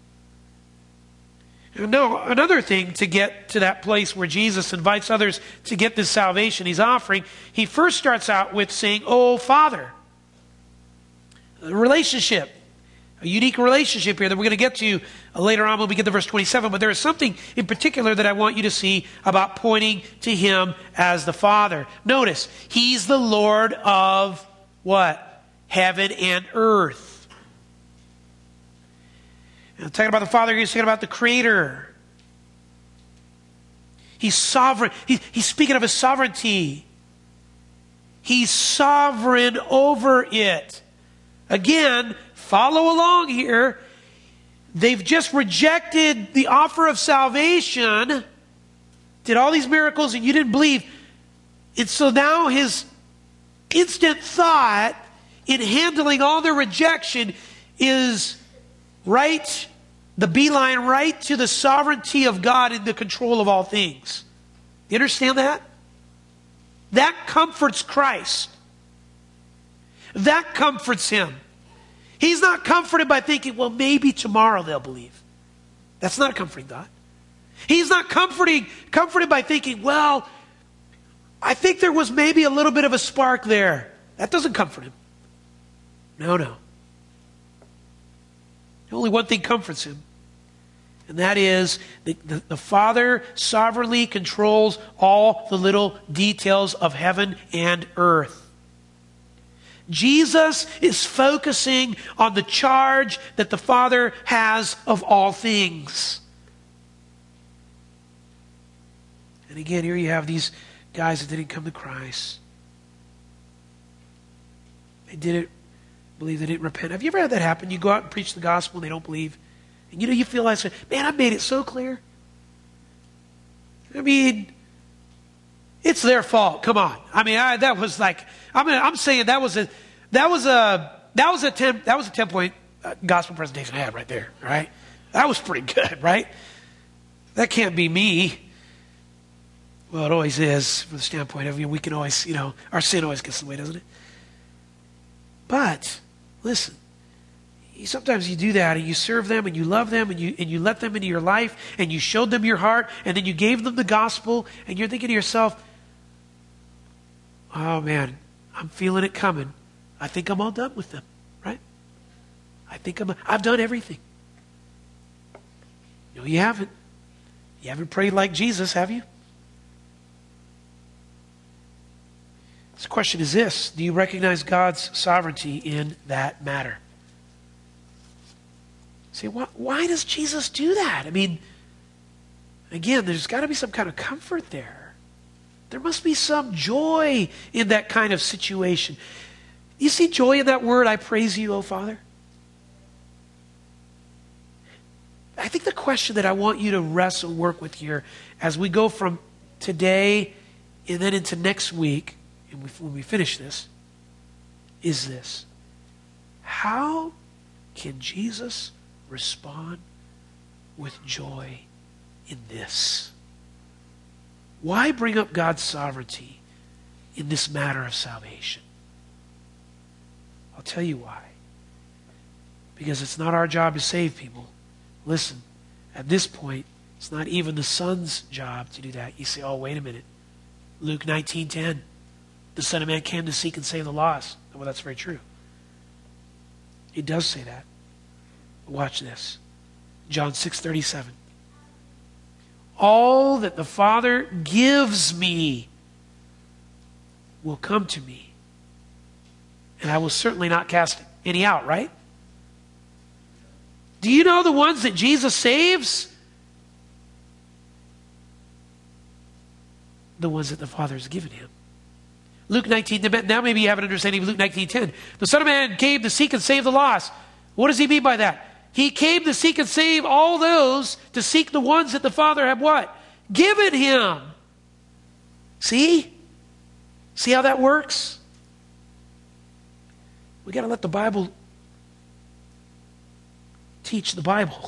No, another thing to get to that place where Jesus invites others to get this salvation he's offering, he first starts out with saying, "Oh, Father." A relationship, a unique relationship here that we're going to get to later on when we get to verse 27. But there is something in particular that I want you to see about pointing to him as the Father. Notice, he's the Lord of what? Heaven and earth. And talking about the Father, he's talking about the Creator. He's sovereign. He's speaking of his sovereignty. He's sovereign over it. Again, follow along here. They've just rejected the offer of salvation, did all these miracles, and you didn't believe. And so now his instant thought in handling all their rejection is right, the beeline right to the sovereignty of God in the control of all things. You understand that? That comforts Christ. That comforts him. He's not comforted by thinking, well, maybe tomorrow they'll believe. That's not a comforting thought. He's not comforted by thinking, well, I think there was maybe a little bit of a spark there. That doesn't comfort him. No. Only one thing comforts him, and that is the Father sovereignly controls all the little details of heaven and earth. Jesus is focusing on the charge that the Father has of all things. And again, here you have these guys that didn't come to Christ. They didn't believe, they didn't repent. Have you ever had that happen? You go out and preach the gospel and they don't believe. And you feel like, man, I made it so clear. I mean, it's their fault. Come on. I mean, I'm saying that was a 10-point gospel presentation I had right there. Right? That was pretty good, right? That can't be me. Well, it always is from the standpoint of, we can always, our sin always gets in the way, doesn't it? But listen, sometimes you do that and you serve them and you love them and you let them into your life and you showed them your heart and then you gave them the gospel and you're thinking to yourself, oh man, I'm feeling it coming. I think I'm all done with them, right? I've done everything. No, you haven't. You haven't prayed like Jesus, have you? The question is this: do you recognize God's sovereignty in that matter? See, why does Jesus do that? I mean, again, there's got to be some kind of comfort there. There must be some joy in that kind of situation. You see joy in that word, I praise you, O Father? I think the question that I want you to wrestle, work with here as we go from today and then into next week, and when we finish this, is this: how can Jesus respond with joy in this? Why bring up God's sovereignty in this matter of salvation? I'll tell you why. Because it's not our job to save people. Listen, at this point, it's not even the Son's job to do that. You say, oh, wait a minute. Luke 19:10. The Son of Man came to seek and save the lost. Well, that's very true. It does say that. Watch this. John 6:37. All that the Father gives me will come to me, and I will certainly not cast any out, right? Do you know the ones that Jesus saves? The ones that the Father has given him. Luke 19, now maybe you have an understanding of Luke 19:10. The Son of Man came to seek and save the lost. What does he mean by that? He came to seek and save all those, to seek the ones that the Father had what? Given him. See? See how that works? We got to let the Bible teach the Bible.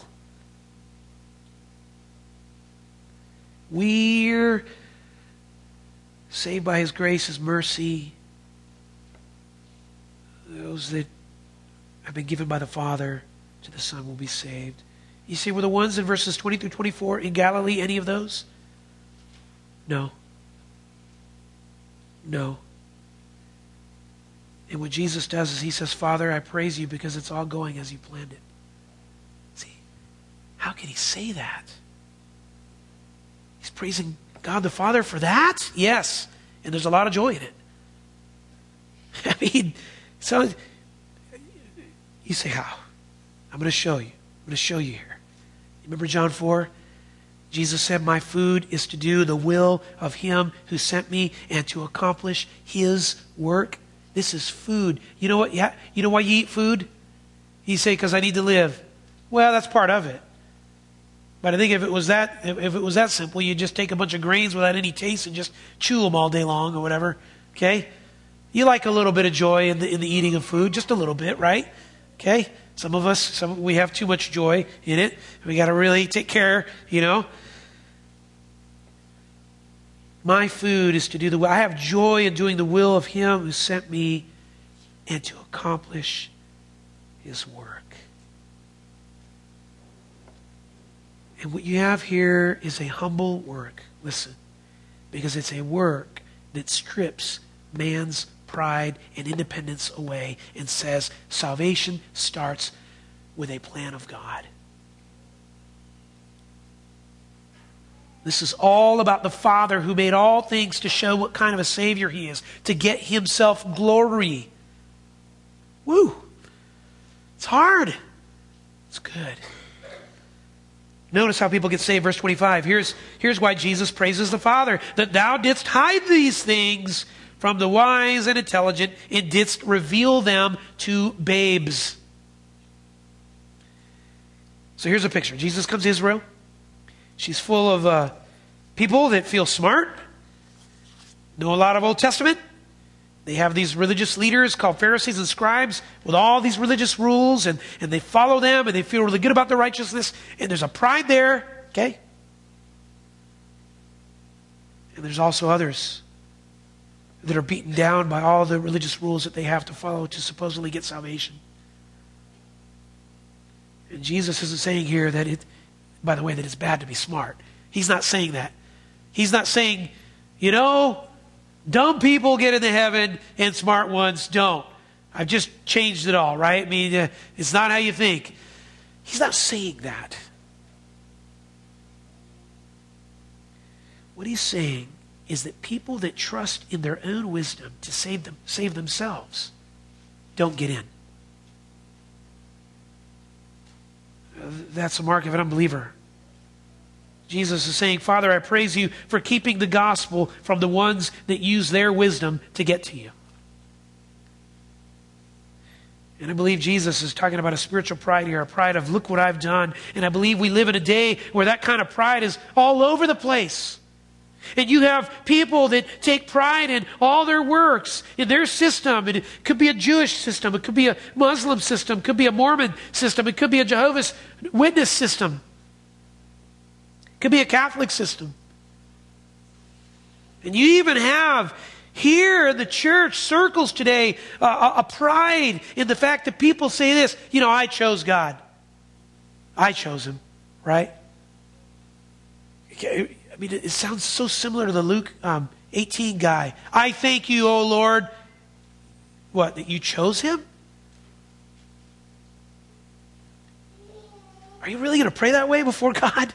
We're saved by His grace, His mercy. Those that have been given by the Father to the Son will be saved. You see, were the ones in verses 20 through 24 in Galilee any of those? No. No. And what Jesus does is He says, Father, I praise You because it's all going as You planned it. See, how can He say that? He's praising God the Father for that? Yes. And there's a lot of joy in it. I mean, so you say, how? I'm going to show you. I'm going to show you here. Remember John 4? Jesus said, my food is to do the will of Him who sent me and to accomplish His work. This is food. You know what? Yeah, you know why you eat food? You say, because I need to live. Well, that's part of it. But I think if it was that simple, you just take a bunch of grains without any taste and just chew them all day long or whatever. Okay? You like a little bit of joy in the eating of food, just a little bit, right? Okay? Some of us, we have too much joy in it. We got to really take care, you know. My food is to do the will. I have joy in doing the will of Him who sent me and to accomplish His work. And what you have here is a humble work. Listen, because it's a work that strips man's pride and independence away and says salvation starts with a plan of God. This is all about the Father who made all things to show what kind of a Savior He is, to get Himself glory. Woo! It's hard. It's good. Notice how people get saved. Verse 25. Here's why Jesus praises the Father. That Thou didst hide these things from the wise and intelligent and didst reveal them to babes. So here's a picture. Jesus comes to Israel. She's full of people that feel smart, know a lot of Old Testament. They have these religious leaders called Pharisees and scribes with all these religious rules, and they follow them, and they feel really good about their righteousness, and there's a pride there, okay? And there's also others that are beaten down by all the religious rules that they have to follow to supposedly get salvation. And Jesus isn't saying here that by the way, that it's bad to be smart. He's not saying that. He's not saying, you know, dumb people get into heaven and smart ones don't. I've just changed it all, right? I mean, it's not how you think. He's not saying that. What He's saying is that people that trust in their own wisdom to save themselves don't get in. That's a mark of an unbeliever. Jesus is saying, Father, I praise You for keeping the gospel from the ones that use their wisdom to get to You. And I believe Jesus is talking about a spiritual pride here, a pride of look what I've done. And I believe we live in a day where that kind of pride is all over the place. And you have people that take pride in all their works, in their system. And it could be a Jewish system. It could be a Muslim system. It could be a Mormon system. It could be a Jehovah's Witness system. It could be a Catholic system. And you even have here in the church circles today a pride in the fact that people say this, you know, I chose God. I chose Him, right? I mean, it sounds so similar to the Luke 18 guy. I thank You, O Lord. What, that You chose him? Are you really going to pray that way before God?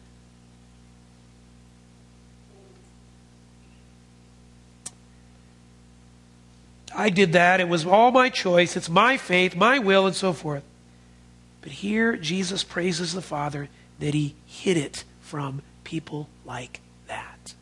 I did that. It was all my choice. It's my faith, my will, and so forth. But here, Jesus praises the Father that He hid it from people like that.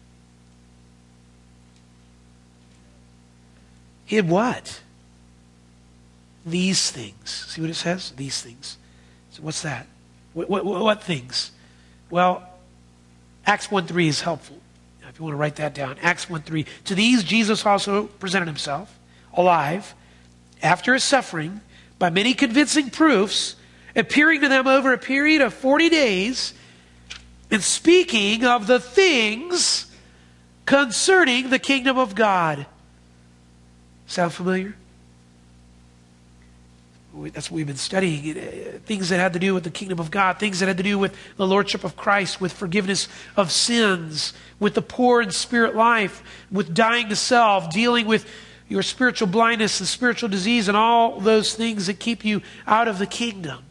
Hid what? These things. See what it says? These things. So what's that? What things? Well, Acts 1:3 is helpful. If you want to write that down. Acts 1:3. To these Jesus also presented Himself alive after his suffering, by many convincing proofs, appearing to them over a period of 40 days, and speaking of the things concerning the kingdom of God. Sound familiar? That's what we've been studying. Things that had to do with the kingdom of God, things that had to do with the lordship of Christ, with forgiveness of sins, with the poor in spirit life, with dying to self, dealing with your spiritual blindness and spiritual disease and all those things that keep you out of the kingdom.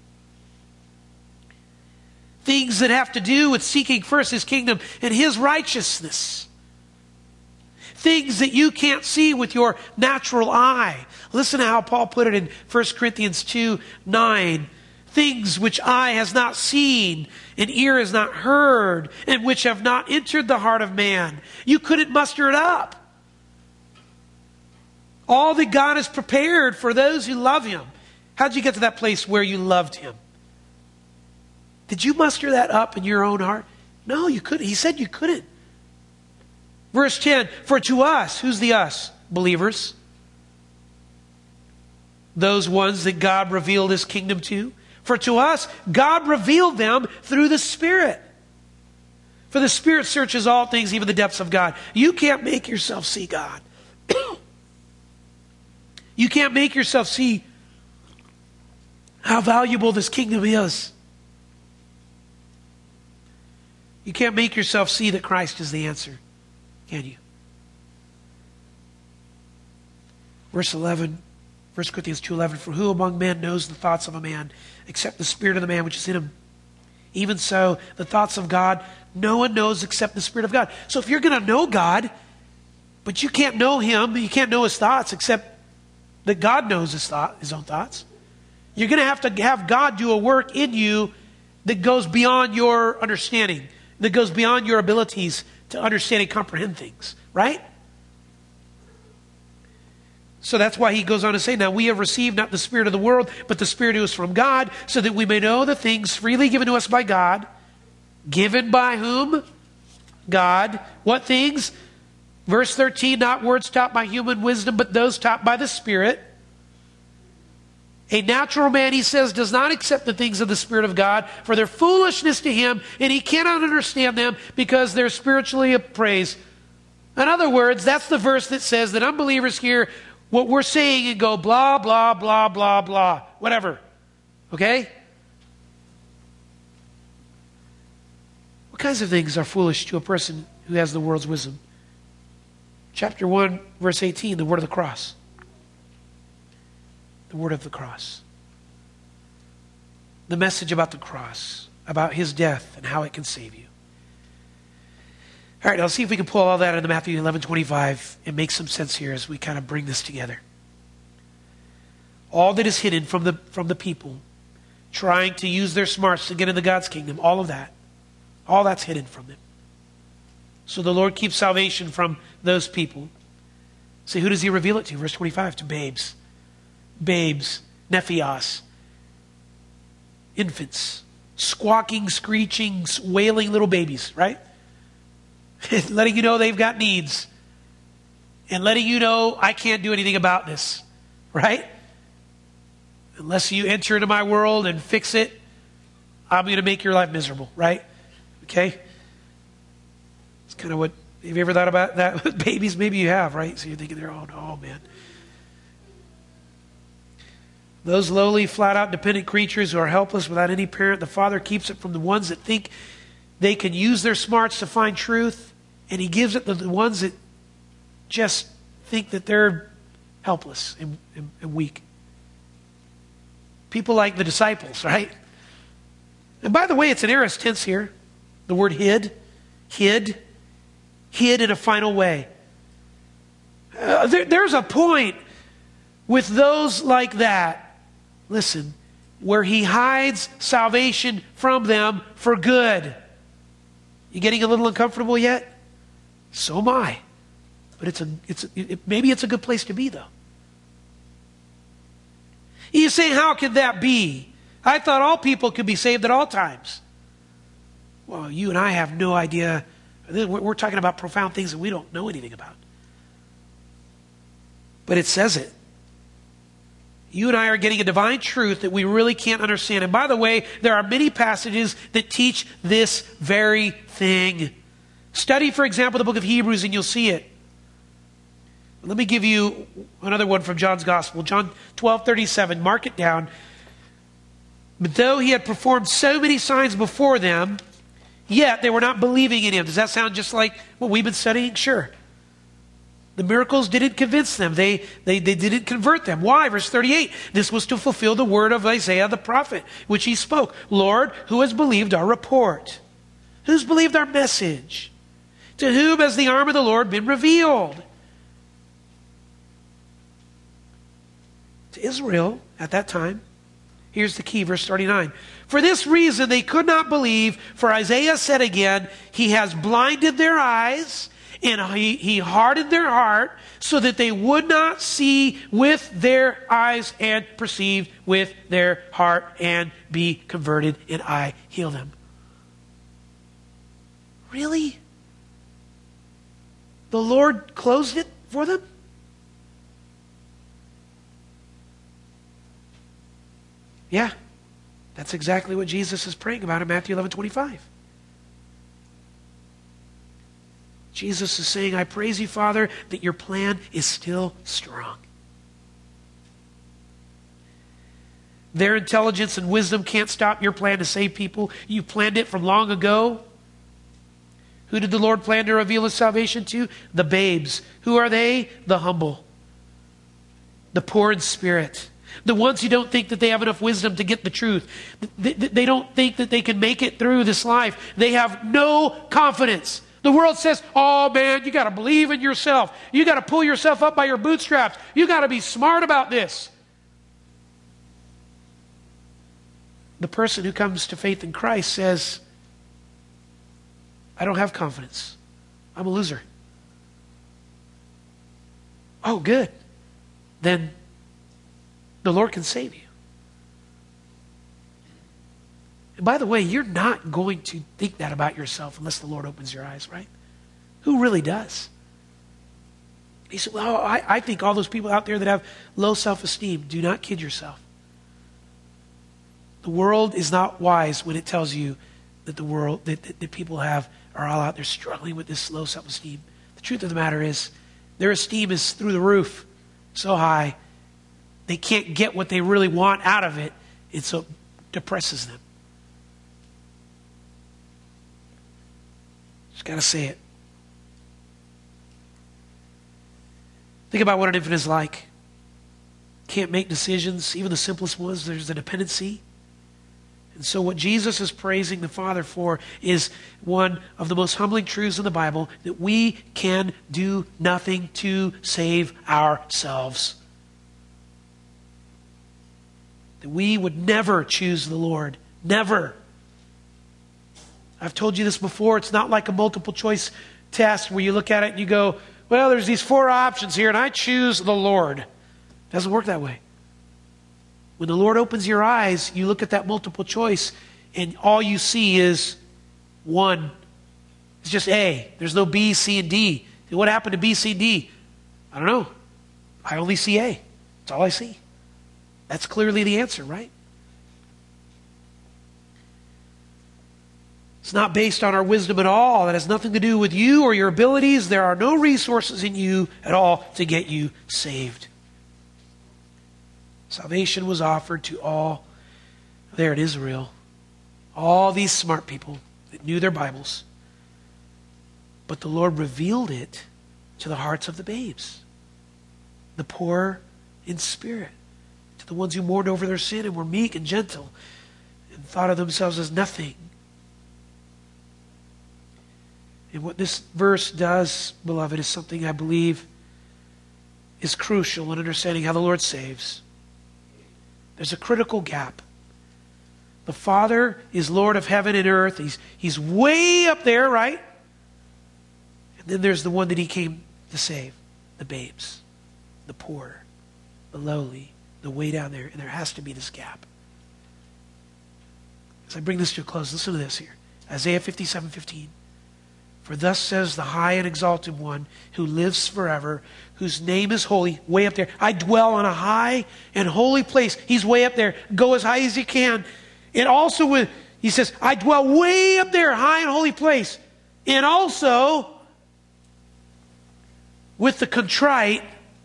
Things that have to do with seeking first his kingdom and his righteousness. Things that you can't see with your natural eye. Listen to how Paul put it in 1 Corinthians 2:9. Things which eye has not seen and ear has not heard and which have not entered the heart of man. You couldn't muster it up. All that God has prepared for those who love him. How did you get to that place where you loved him? Did you muster that up in your own heart? No, you couldn't. He said you couldn't. Verse 10, for to us, who's the us? Believers. Those ones that God revealed his kingdom to. For to us, God revealed them through the Spirit. For the Spirit searches all things, even the depths of God. You can't make yourself see God. You can't make yourself see how valuable this kingdom is. You can't make yourself see that Christ is the answer, can you? Verse 11, 1 Corinthians 2:11, for who among men knows the thoughts of a man except the spirit of the man which is in him? Even so, the thoughts of God, no one knows except the Spirit of God. So if you're going to know God, but you can't know him, you can't know his thoughts except that God knows his own thoughts. You're going to have God do a work in you that goes beyond your understanding, that goes beyond your abilities to understand and comprehend things, right? So that's why he goes on to say, now we have received not the spirit of the world, but the Spirit who is from God, so that we may know the things freely given to us by God. Given by whom? God. What things? Verse 13, not words taught by human wisdom, but those taught by the Spirit. A natural man, he says, does not accept the things of the Spirit of God, for they're foolishness to him, and he cannot understand them because they're spiritually appraised. In other words, that's the verse that says that unbelievers hear what we're saying and go blah, blah, blah, blah, blah, whatever. Okay? What kinds of things are foolish to a person who has the world's wisdom? Chapter 1, verse 18, the word of the cross. The word of the cross. The message about the cross, about his death and how it can save you. All right, let's see if we can pull all that into Matthew 11:25 and make some sense here as we kind of bring this together. All that is hidden from the people trying to use their smarts to get into God's kingdom, all of that, all that's hidden from them. So the Lord keeps salvation from those people. See, who does he reveal it to? Verse 25, to babes. Babes, nephios, infants, squawking, screeching, wailing little babies, right? Letting you know they've got needs. And letting you know I can't do anything about this, right? Unless you enter into my world and fix it, I'm going to make your life miserable, right? Okay? It's kind of what, have you ever thought about that with babies? Maybe you have, right? So you're thinking, oh no, man. Those lowly, flat-out dependent creatures who are helpless without any parent, the Father keeps it from the ones that think they can use their smarts to find truth, and he gives it to the ones that just think that they're helpless and weak. People like the disciples, right? And by the way, it's an aorist tense here. The word hid in a final way. There's a point with those like that, listen, where he hides salvation from them for good. You getting a little uncomfortable yet? So am I. But maybe it's a good place to be, though. You say, how could that be? I thought all people could be saved at all times. Well, you and I have no idea. We're talking about profound things that we don't know anything about. But it says it. You and I are getting a divine truth that we really can't understand. And by the way, there are many passages that teach this very thing. Study, for example, the book of Hebrews and you'll see it. Let me give you another one from John's Gospel. John 12:37. Mark it down. But though he had performed so many signs before them, yet they were not believing in him. Does that sound just like what we've been studying? Sure. The miracles didn't convince them. They didn't convert them. Why? Verse 38. This was to fulfill the word of Isaiah the prophet, which he spoke. Lord, who has believed our report? Who's believed our message? To whom has the arm of the Lord been revealed? To Israel at that time. Here's the key, verse 39. For this reason they could not believe, for Isaiah said again, he has blinded their eyes, and he hardened their heart, so that they would not see with their eyes and perceive with their heart and be converted, and I heal them. Really? The Lord closed it for them? Yeah, that's exactly what Jesus is praying about in Matthew 11:25. Jesus is saying, I praise you, Father, that your plan is still strong. Their intelligence and wisdom can't stop your plan to save people. You planned it from long ago. Who did the Lord plan to reveal his salvation to? The babes. Who are they? The humble. The poor in spirit. The ones who don't think that they have enough wisdom to get the truth. They don't think that they can make it through this life. They have no confidence. The world says, oh man, you got to believe in yourself. You got to pull yourself up by your bootstraps. You got to be smart about this. The person who comes to faith in Christ says, I don't have confidence. I'm a loser. Oh, good. Then the Lord can save you. And by the way, you're not going to think that about yourself unless the Lord opens your eyes, right? Who really does? He said, well, I think all those people out there that have low self-esteem, do not kid yourself. The world is not wise when it tells you that the world, that people are all out there struggling with this low self-esteem. The truth of the matter is, their esteem is through the roof, so high, they can't get what they really want out of it, and so it depresses them. Just got to say it. Think about what an infant is like. Can't make decisions, even the simplest ones. There's a dependency. And so what Jesus is praising the Father for is one of the most humbling truths in the Bible, that we can do nothing to save ourselves. That we would never choose the Lord. Never. I've told you this before. It's not like a multiple choice test where you look at it and you go, well, there's these 4 options here and I choose the Lord. It doesn't work that way. When the Lord opens your eyes, you look at that multiple choice and all you see is 1. It's just A. There's no B, C, and D. And what happened to B, C, D? I don't know. I only see A. That's all I see. That's clearly the answer, right? It's not based on our wisdom at all. That has nothing to do with you or your abilities. There are no resources in you at all to get you saved. Salvation was offered to all there in Israel. All these smart people that knew their Bibles. But the Lord revealed it to the hearts of the babes. The poor in spirit. To the ones who mourned over their sin and were meek and gentle. And thought of themselves as nothing. And what this verse does, beloved, is something I believe is crucial in understanding how the Lord saves. There's a critical gap. The Father is Lord of heaven and earth. He's way up there, right? And then there's the one that he came to save. The babes. The poor. The lowly. The way down there. And there has to be this gap. As I bring this to a close, listen to this here. Isaiah 57:15. For thus says the high and exalted one who lives forever, whose name is holy, way up there. I dwell on a high and holy place. He's way up there. Go as high as you can. And also, he says, I dwell way up there, high and holy place. And also, with the contrite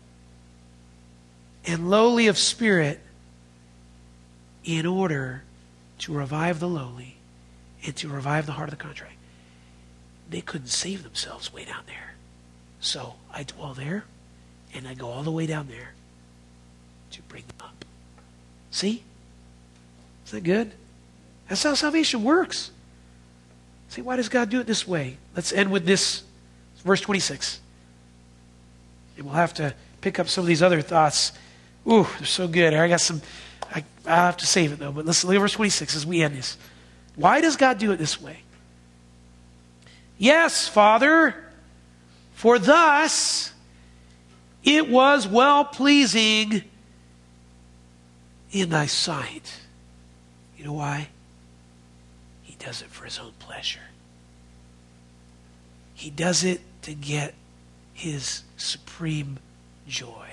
and lowly of spirit, in order to revive the lowly and to revive the heart of the contrite. They couldn't save themselves way down there. So I dwell there, and I go all the way down there to bring them up. See? Isn't that good? That's how salvation works. See, why does God do it this way? Let's end with this, verse 26. And we'll have to pick up some of these other thoughts. Ooh, they're so good. I got some, I'll have to save it though, but let's look at verse 26 as we end this. Why does God do it this way? Yes, Father, for thus it was well-pleasing in thy sight. You know why? He does it for his own pleasure. He does it to get his supreme joy.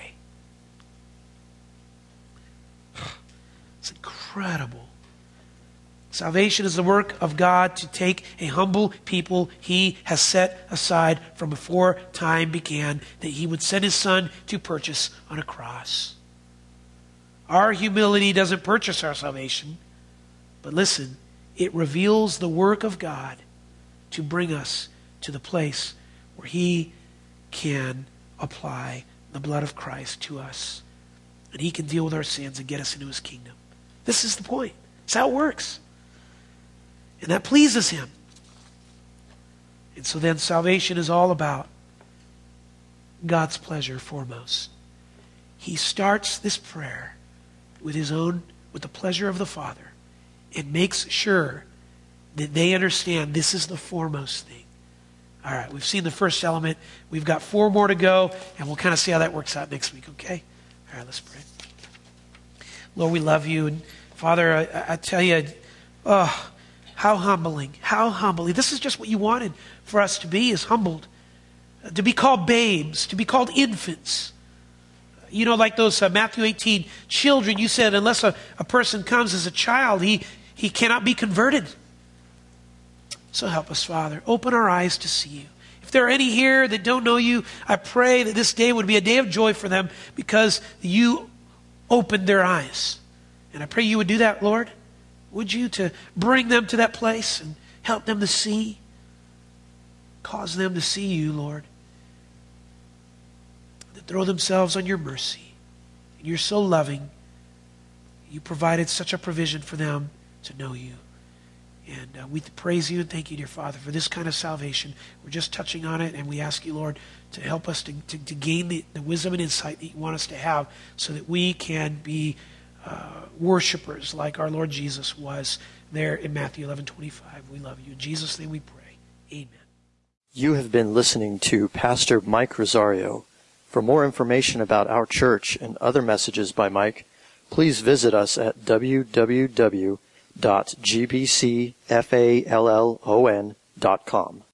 It's incredible. Salvation is the work of God to take a humble people he has set aside from before time began, that he would send his son to purchase on a cross. Our humility doesn't purchase our salvation, but listen, it reveals the work of God to bring us to the place where he can apply the blood of Christ to us, and he can deal with our sins and get us into his kingdom. This is the point. It's how it works. And that pleases him. And so then salvation is all about God's pleasure foremost. He starts this prayer with the pleasure of the Father, and makes sure that they understand this is the foremost thing. All right, we've seen the first element. We've got 4 more to go, and we'll kind of see how that works out next week, okay? All right, let's pray. Lord, we love you. And Father, I tell you, how humbling. This is just what you wanted for us to be, is humbled. To be called babes, to be called infants. You know, like those Matthew 18 children, you said unless a person comes as a child, he cannot be converted. So help us, Father. Open our eyes to see you. If there are any here that don't know you, I pray that this day would be a day of joy for them because you opened their eyes. And I pray you would do that, Lord. Would you, to bring them to that place and help them to see, cause them to see you, Lord. To throw themselves on your mercy. And you're so loving. You provided such a provision for them to know you. And we praise you and thank you, dear Father, for this kind of salvation. We're just touching on it, and we ask you, Lord, to help us to gain the wisdom and insight that you want us to have so that we can be worshipers like our Lord Jesus was there in Matthew 11:25. We love you. In Jesus' name we pray. Amen. You have been listening to Pastor Mike Rosario. For more information about our church and other messages by Mike, please visit us at www.gbcfallon.com.